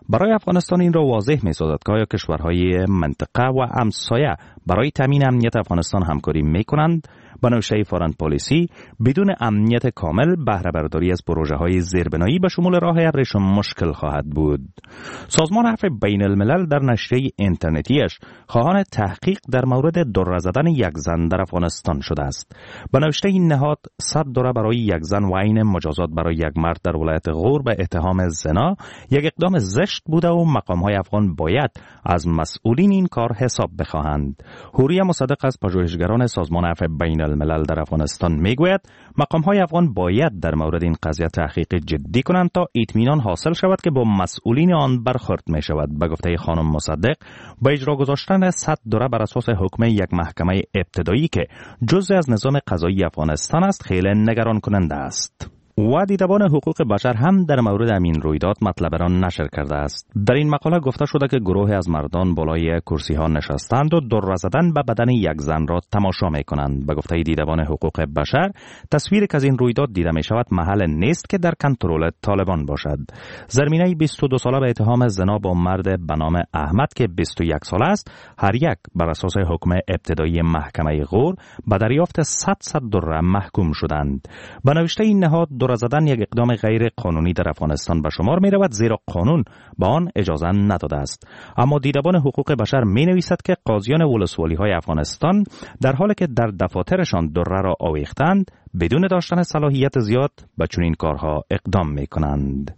برای افغانستان این را واضح می‌سازد که آیا کشورهای منطقه و همسایه برای تامین امنیت افغانستان همکاری می‌کنند. با نوشته فارن پالیسی بدون امنیت کامل بهره برداری از پروژه های زیربنایی به شمول راه ابریشم مشکل خواهد بود. سازمان عفو بین الملل در نشریه اینترنتیش خواهان تحقیق در مورد دره زدن یک زن در افغانستان شده است. با نوشته این نهاد صد دره برای یک زن و عین مجازات برای یک مرد در ولایت غور به اتهام زنا یک اقدام زشت بوده و مقام های افغان باید از مسئولین این کار حساب بخواهند. حوریه مصدق از پژوهشگران سازمان عفو بین الملل در افغانستان میگوید مقام‌های افغان باید در مورد این قضیه تحقیق جدی کنند تا اطمینان حاصل شود که با مسئولین آن برخورد می شود. به گفته خانم مصدق با اجرا گذاشتن صد دره بر اساس حکم یک محکمه ابتدایی که جزء از نظام قضایی افغانستان است خیلی نگران کننده است. و دیدبان حقوق بشر هم در مورد همین رویداد مطلب را نشر کرده است. در این مقاله گفته شده که گروه از مردان بالای کرسی ها نشستند و دره زدن به بدن یک زن را تماشا می کنند. به گفته دیدبان حقوق بشر تصویری که از این رویداد دیده می شود محل نیست که در کنترل طالبان باشد. زرمینه بیست و دو ساله به اتهام زنا با مرد به نام احمد که بیست و یک ساله است هر یک بر اساس حکم ابتدایی محکمه غور به دریافت صد صد دره محکوم شدند. به نوشته این نهاد دره زدن یک اقدام غیر قانونی در افغانستان به شمار می رود زیرا قانون با آن اجازه نداده است. اما دیدبان حقوق بشر می نویسد که قاضیان ولسوالی های افغانستان در حالی که در دفاترشان دره را آویختند بدون داشتن صلاحیت زیاد به چنین کارها اقدام می کنند.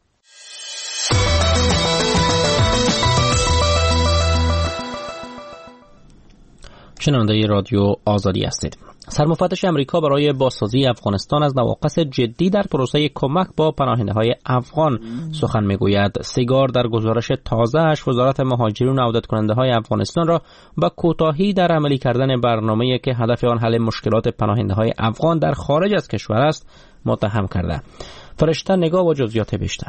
شنونده رادیو آزادی هستید. سرمفتش امریکا برای بازسازی افغانستان از نواقص جدی در پروسه کمک با پناهنده‌های افغان سخن میگوید. سیگار در گزارش تازه‌اش وزارت مهاجرین و عودت کننده‌های افغانستان را با کوتاهی در عملی کردن برنامه‌ای که هدف آن حل مشکلات پناهنده‌های افغان در خارج از کشور است متهم کرده. فرشته نگاه و جزئیات بیشتر.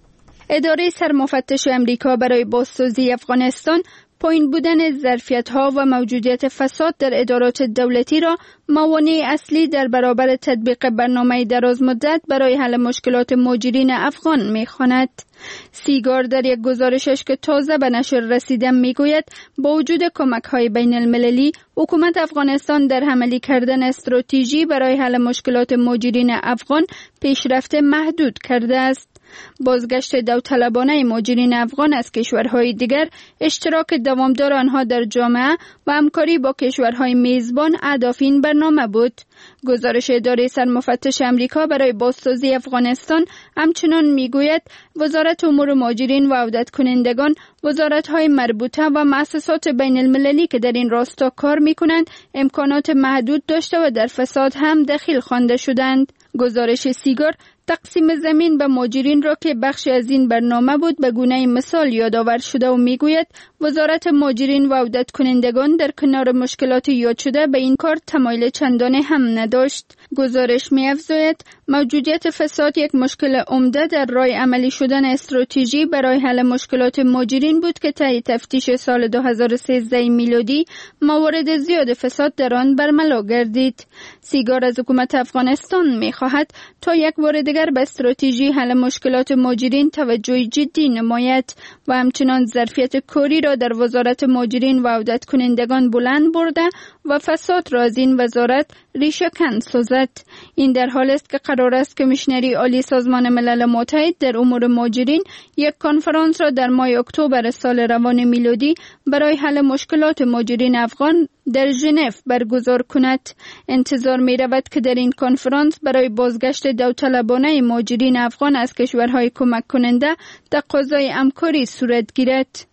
اداره سرمفتش امریکا برای بازسازی افغانستان پایین بودن ظرفیت‌ها و موجودیت فساد در ادارات دولتی را موانع اصلی در برابر تطبیق برنامه دراز مدت برای حل مشکلات مهاجرین افغان می‌خواند. سیگار در یک گزارشش که تازه به نشر رسیده میگوید با وجود کمک‌های بین المللی حکومت افغانستان در عملی کردن استراتژی برای حل مشکلات مهاجرین افغان پیشرفت محدود کرده است. بازگشت داوطلبانه مهاجرین افغان از کشورهای دیگر، اشتراک دوامدار آنها در جامعه و همکاری با کشورهای میزبان هدف این برنامه بود. گزارش اداره سرمفتش امریکا برای بازسازی افغانستان همچنان میگوید وزارت امور مهاجرین و عودت کنندگان، وزارت‌های مربوطه و مؤسسات بین المللی که در این راستا کار می‌کنند امکانات محدود داشته و در فساد هم دخیل خوانده شدند. گزارش سیگار تقسیم زمین به مهاجرین را که بخشی از این برنامه بود به گونه مثال یادآور شده و میگوید وزارت مهاجرین و عودت کنندگان در کنار مشکلات یاد شده به این کار تمایل چندانه هم نداشت. گزارش می‌افزاید موجودیت فساد یک مشکل عمده در راه عملی شدن استراتژی برای حل مشکلات مهاجرین بود که طی تفتیش سال دو هزار و سیزده میلادی موارد زیاد فساد در آن برملا گردید. سیگار از حکومت افغانستان می‌خواهد تا یک بار دیگر به استراتژی حل مشکلات مهاجرین توجه جدی نماید و همچنان ظرفیت کاری را در وزارت مهاجرین و عودت کنندگان بلند برده و فساد را از این وزارت ریشه کن سازد. این در حال است که قرار است کمیشنری عالی سازمان ملل متحد در امور مهاجرین یک کنفرانس را در ماه اکتبر سال روان میلادی برای حل مشکلات مهاجرین افغان در ژنو برگزار کند. انتظار می رود که در این کنفرانس برای بازگشت داوطلبانه مهاجرین افغان از کشورهای کمک کننده تقاضای همکاری صورت گیرد.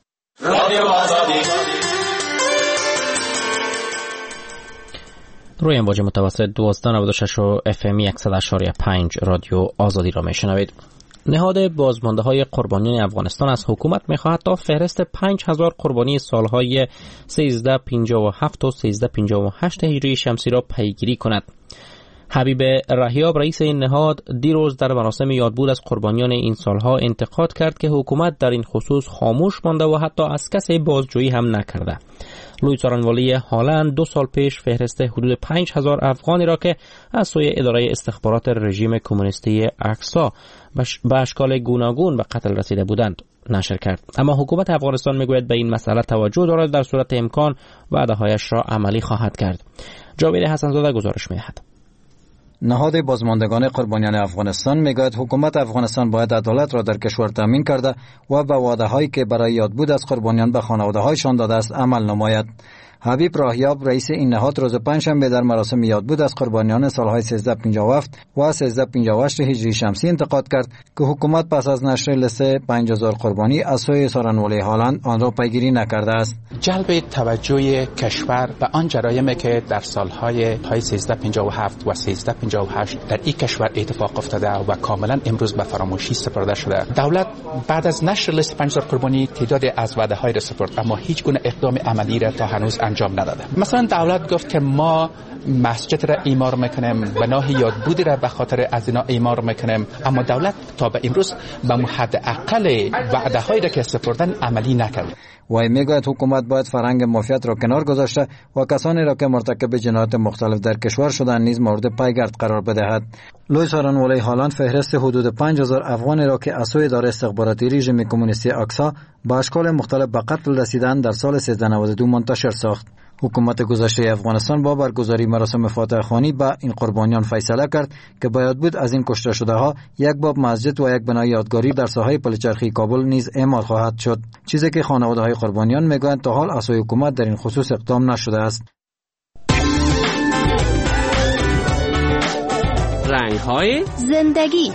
روی امواج متوسط دویست و نود و شش و اف ام صد و شش و پنج رادیو آزادی را میشنوید. نهاد بازمانده های قربانیان افغانستان از حکومت میخواهد تا فهرست پنج هزار قربانی سالهای سیزده پنجاه و هفت و سیزده پنجاه و هشت هجری شمسی را پیگیری کند. حبیب رهیاب رئیس این نهاد دیروز در مراسم یادبود از قربانیان این سالها انتقاد کرد که حکومت در این خصوص خاموش مانده و حتی از کسی بازجویی هم نکرده. لوی څارنوالي هالند دو سال پیش فهرست حدود پنج هزار افغانی را که از سوی اداره استخبارات رژیم کمونیستی اقصا به اشکال گوناگون به قتل رسیده بودند نشر کرد. اما حکومت افغانستان میگوید به این مسئله توجه دارد، در صورت امکان وعده‌هایش را عملی خواهد کرد. جاوید حسن‌زاده گزارش می‌دهد. نهاد بازماندگان قربانیان افغانستان میگوید حکومت افغانستان باید عدالت را در کشور تامین کرده و به وعده‌هایی که برای یادبود از قربانیان به خانواده‌هایشان داده است عمل نماید. حبیب راهیاب رئیس این نهاد روز پنجشنبه در مراسم یادبود از قربانیان سالهای سیزده پنجاه و هفت و سیزده پنجاه و هشت هجری شمسی انتقاد کرد که حکومت پس از نشر لیست پنج هزار قربانی از سوی سارنولی هالند آن را پیگیری نکرده است. جلب توجه کشور به آن جرایمی که در سالهای سیزده پنجاه و هفت و سیزده پنجاه و هشت در این کشور اتفاق افتاده و کاملا امروز به فراموشی سپرده شده. دولت بعد از نشر لیست پنج هزار قربانی تعدادی از وعده‌های را سپرد، اما هیچ گونه اقدام عملی را تا هنوز انجام نداده. مثلا دولت گفت که ما مسجد را اعمار میکنیم، بناه یادبودی را به خاطر از اینا اعمار میکنیم، اما دولت تا به امروز به حد اقل وعده هایی را که سپردن عملی نکرد. وای میگوید حکومت باید فرهنگ مافیات را کنار گذاشته و کسانی را که مرتکب جنایات مختلف در کشور شدند نیز مورد پیگرد قرار بدهد. لوی سارنولی هالند فهرست حدود پنج هزار افغانی را که از سوی اداره استخباراتی رژیم کمونیستی آکسا با اشکال مختلف به قتل رسیدند در سال سیزده نود و دو منتشر ساخت. حکومت گذشته افغانستان با برگزاری مراسم فاتحه خوانی به این قربانیان فیصله کرد که باید بود از این کشته شده ها یک باب مسجد و یک بنای یادگاری در ساحه پلچرخی کابل نیز اعمال خواهد شد، چیزی که خانواده های قربانیان میگویند تا حال از سوی حکومت در این خصوص اقدام نشده است. رنگ های زندگی.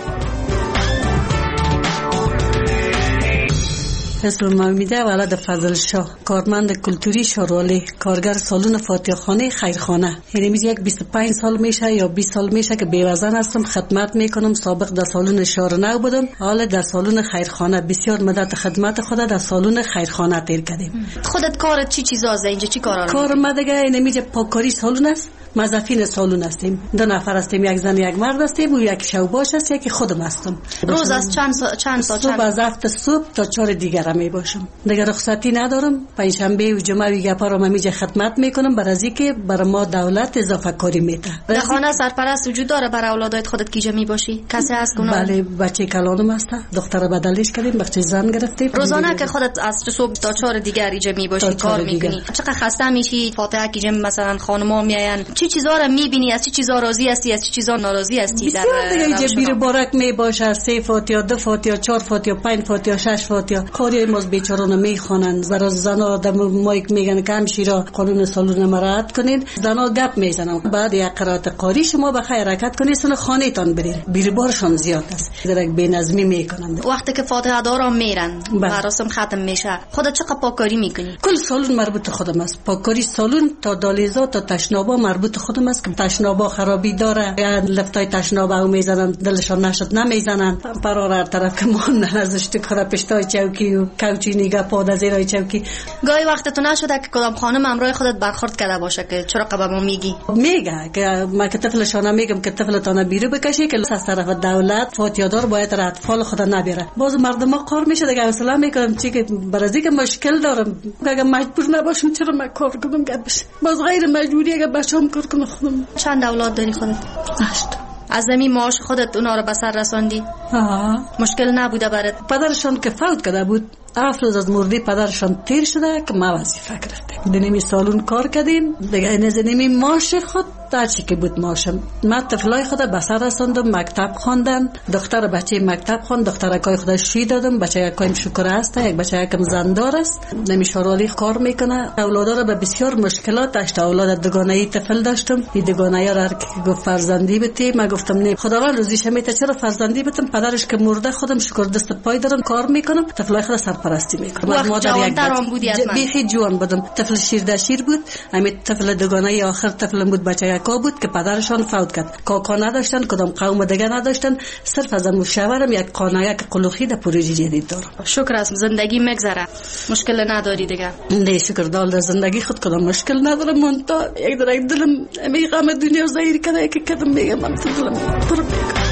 اسم امیده ولد فضل شاه، کارمند کلتوری شاروالی، کارگر سالن فاتحه خانه خیرخانه. یعنی یک بیست و پنج سال میشه یا بیست سال میشه که بیوزن هستم، خدمت میکنم. سابق در سالن شارنو بودم، حالا در سالن خیرخانه. بسیار مدت خدمت خود در سالن خیرخانه تیر کردیم. خودت کارت چی چیزاست اینجا؟ چی کارا رو کار ما دیگه نمیشه پاککاری سالن است. مزافین سالون هستیم، دو نفر هستیم، یک زن یک مرد هستیم و یک شوباش است، یکی خودم هستم. روز از چند سا... چند ساعت صبح از هفت صبح تا چهار دیگر می باشم. دیگه رخصتی ندارم. پنجشنبه و جمعه و گپا رو من میجه خدمت میکنم، برای از اینکه برای ما دولت اضافه کاری میده. در خانه سرپرست وجود داره برای اولادات خودت کیجا می باشی؟ کسی هست که بله، بچه کلانم هست، دختر بدلش کردیم، بچه زن گرفتیم. روزانه که خودت از صبح تا چهار دیگر اینجا می باشی کار میکنی، چقدر خسته میشی؟ فاتحه کیجا مثلا خانم‌ها میاین، چی چیزا رو میبینی؟ از چی چیزا راضی هستی، از چی چیزا ناراضی هستی؟ در دیگه بیر بارک می باشه، سه فاتحه، دو فاتحه، چهار فاتحه، پنج فاتحه، شش فاتحه. کاری ماز بیچاره‌ها میخوانن. زرا زنا در مایک میگن که همشیرا قانون سالون مراعات کنین، زنا گپ میزنن. بعد یک قرات قاری شما به خیر حرکت کنید، سن خانه تان برید. بیر بارشون زیاد است، درک بی‌نظمی میکنن. وقتی که فاتحه دارا میرن، مراسم ختم میشه، خودت چقدر پاککاری میکنی؟ کل سالون مربوط خودم است. پاککاری سالون تا دالیزا تا تشنابا مربوط خودم است. که تشنابا خرابی داره یا لفتای تشنابا میزنن، دلشون نشد نمیزنن. پرار هر طرف که ما نزدشت کار پشتای چوکی و کوچی نگاه پاد زیرای چوکی. گاهی وقت تو نشده که کدام خانم همراه خودت برخورد کرده باشه که چرا به ما میگی؟ میگه که ما که طفلشون میگم که طفلتون بیرو بکشی که از طرف دولت فاتیادار باید را اطفال خود نبیره. باز مردم قار میشه دیگه. اصلا میگم چی که برازی که مشکل دارم، اگه مجبور نباشم چرا من کار کنم گبش. باز غیر مجبوری اگه بچه‌م کار کنه خودم. چند اولاد داری خودت؟ هشت. از زمین معاش خودت اونا رو به سر رساندی؟ آها. مشکل نبوده برات؟ پدرشون که فوت کرده بود، هفت روز از مردی پدرشان تیر شده که ما وظیفه گرفتیم. دنیمی سالون کار کردیم دیگه. این زنیمی معاش خود تا چی که بود معاشم. من طفلای خود به سر رساندم، مکتب خواندن. دختر بچه مکتب خواند، دخترکای خود شوی دادم. بچه یکایم شکر است، یک بچه یکم زندار است، نمیشارالی کار میکنه. اولادا رو به بسیار مشکلات داشت. اولاد دوگانه‌ای طفل داشتم. این دوگانه‌ای را که گفت فرزندی بتی، من گفتم نه خداوند روزیش میته، چرا فرزندی بتم؟ پدرش که مرده خودم شکر دست پای دارم، کار میکنم، طفلای خود سرپرستی میکنم. از مادر یک درام بودی از من؟ بیخی جوان بودم. طفل شیر دشیر بود. همین طفل دوگانه آخر طفل بود، بچه یکا بود که پدرشان فوت کرد. کاکا نداشتن، کدام قوم دیگه نداشتن. صرف از مشاورم یک قانع یک قلوخی در پروژه جدید دارم. شکر است زندگی میگذره، مشکل نداری دیگه. نه شکر دال در زندگی خود کدام مشکل ندارم. من تا یک در یک دلم می غم دنیا ظاهر کنه که کدام میگم من دلم پر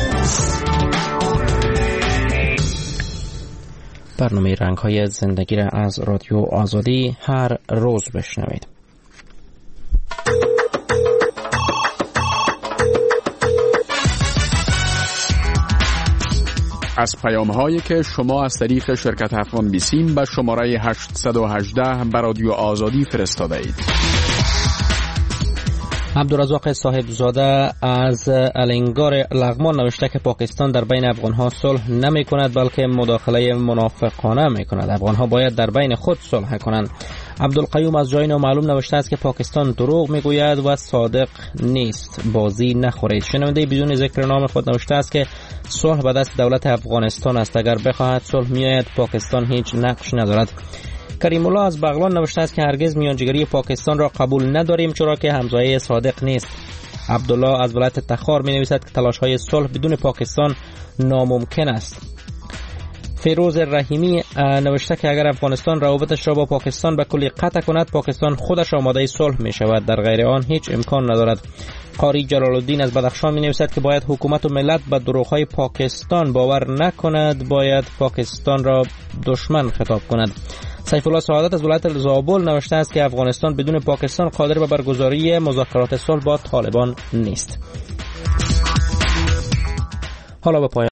برنامه رنگ‌های زندگی را از رادیو آزادی هر روز بشنوید. از پیام‌هایی که شما از طریق شرکت افغان بیسیم به شماره هشت یک هشت به رادیو آزادی فرستاده اید. عبدالرزاق صاحبزاده از الینگار لغمان نوشته که پاکستان در بین افغان‌ها صلح نمی کند بلکه مداخله منافقانه می کند. افغان‌ها باید در بین خود صلح کنند. عبدالقیوم از جای نامعلوم نوشته است که پاکستان دروغ میگوید و صادق نیست، بازی نخورید. شنونده بدون ذکر نام خود نوشته است که صلح به دست دولت افغانستان است، اگر بخواهد صلح میآید، پاکستان هیچ نقش ندارد. کریم الله از بغلان نوشته است که هرگز میانجیگری پاکستان را قبول نداریم چرا که همسایه صادق نیست. عبدالله از ولایت تخار می نویسد که تلاش‌های صلح بدون پاکستان ناممکن است. فیروز رحیمی نوشته که اگر افغانستان روابطش را با پاکستان به کلی قطع کند، پاکستان خودش آماده صلح می شود، در غیر آن هیچ امکان ندارد. قاری جلال الدین از بدخشان می نویسد که باید حکومت و ملت به دروغ‌های پاکستان باور نکند، باید پاکستان را دشمن خطاب کند. سیف الله سعادت از ولایت زابل نوشته است که افغانستان بدون پاکستان قادر به برگزاری مذاکرات صلح با طالبان نیست. حالا به پایان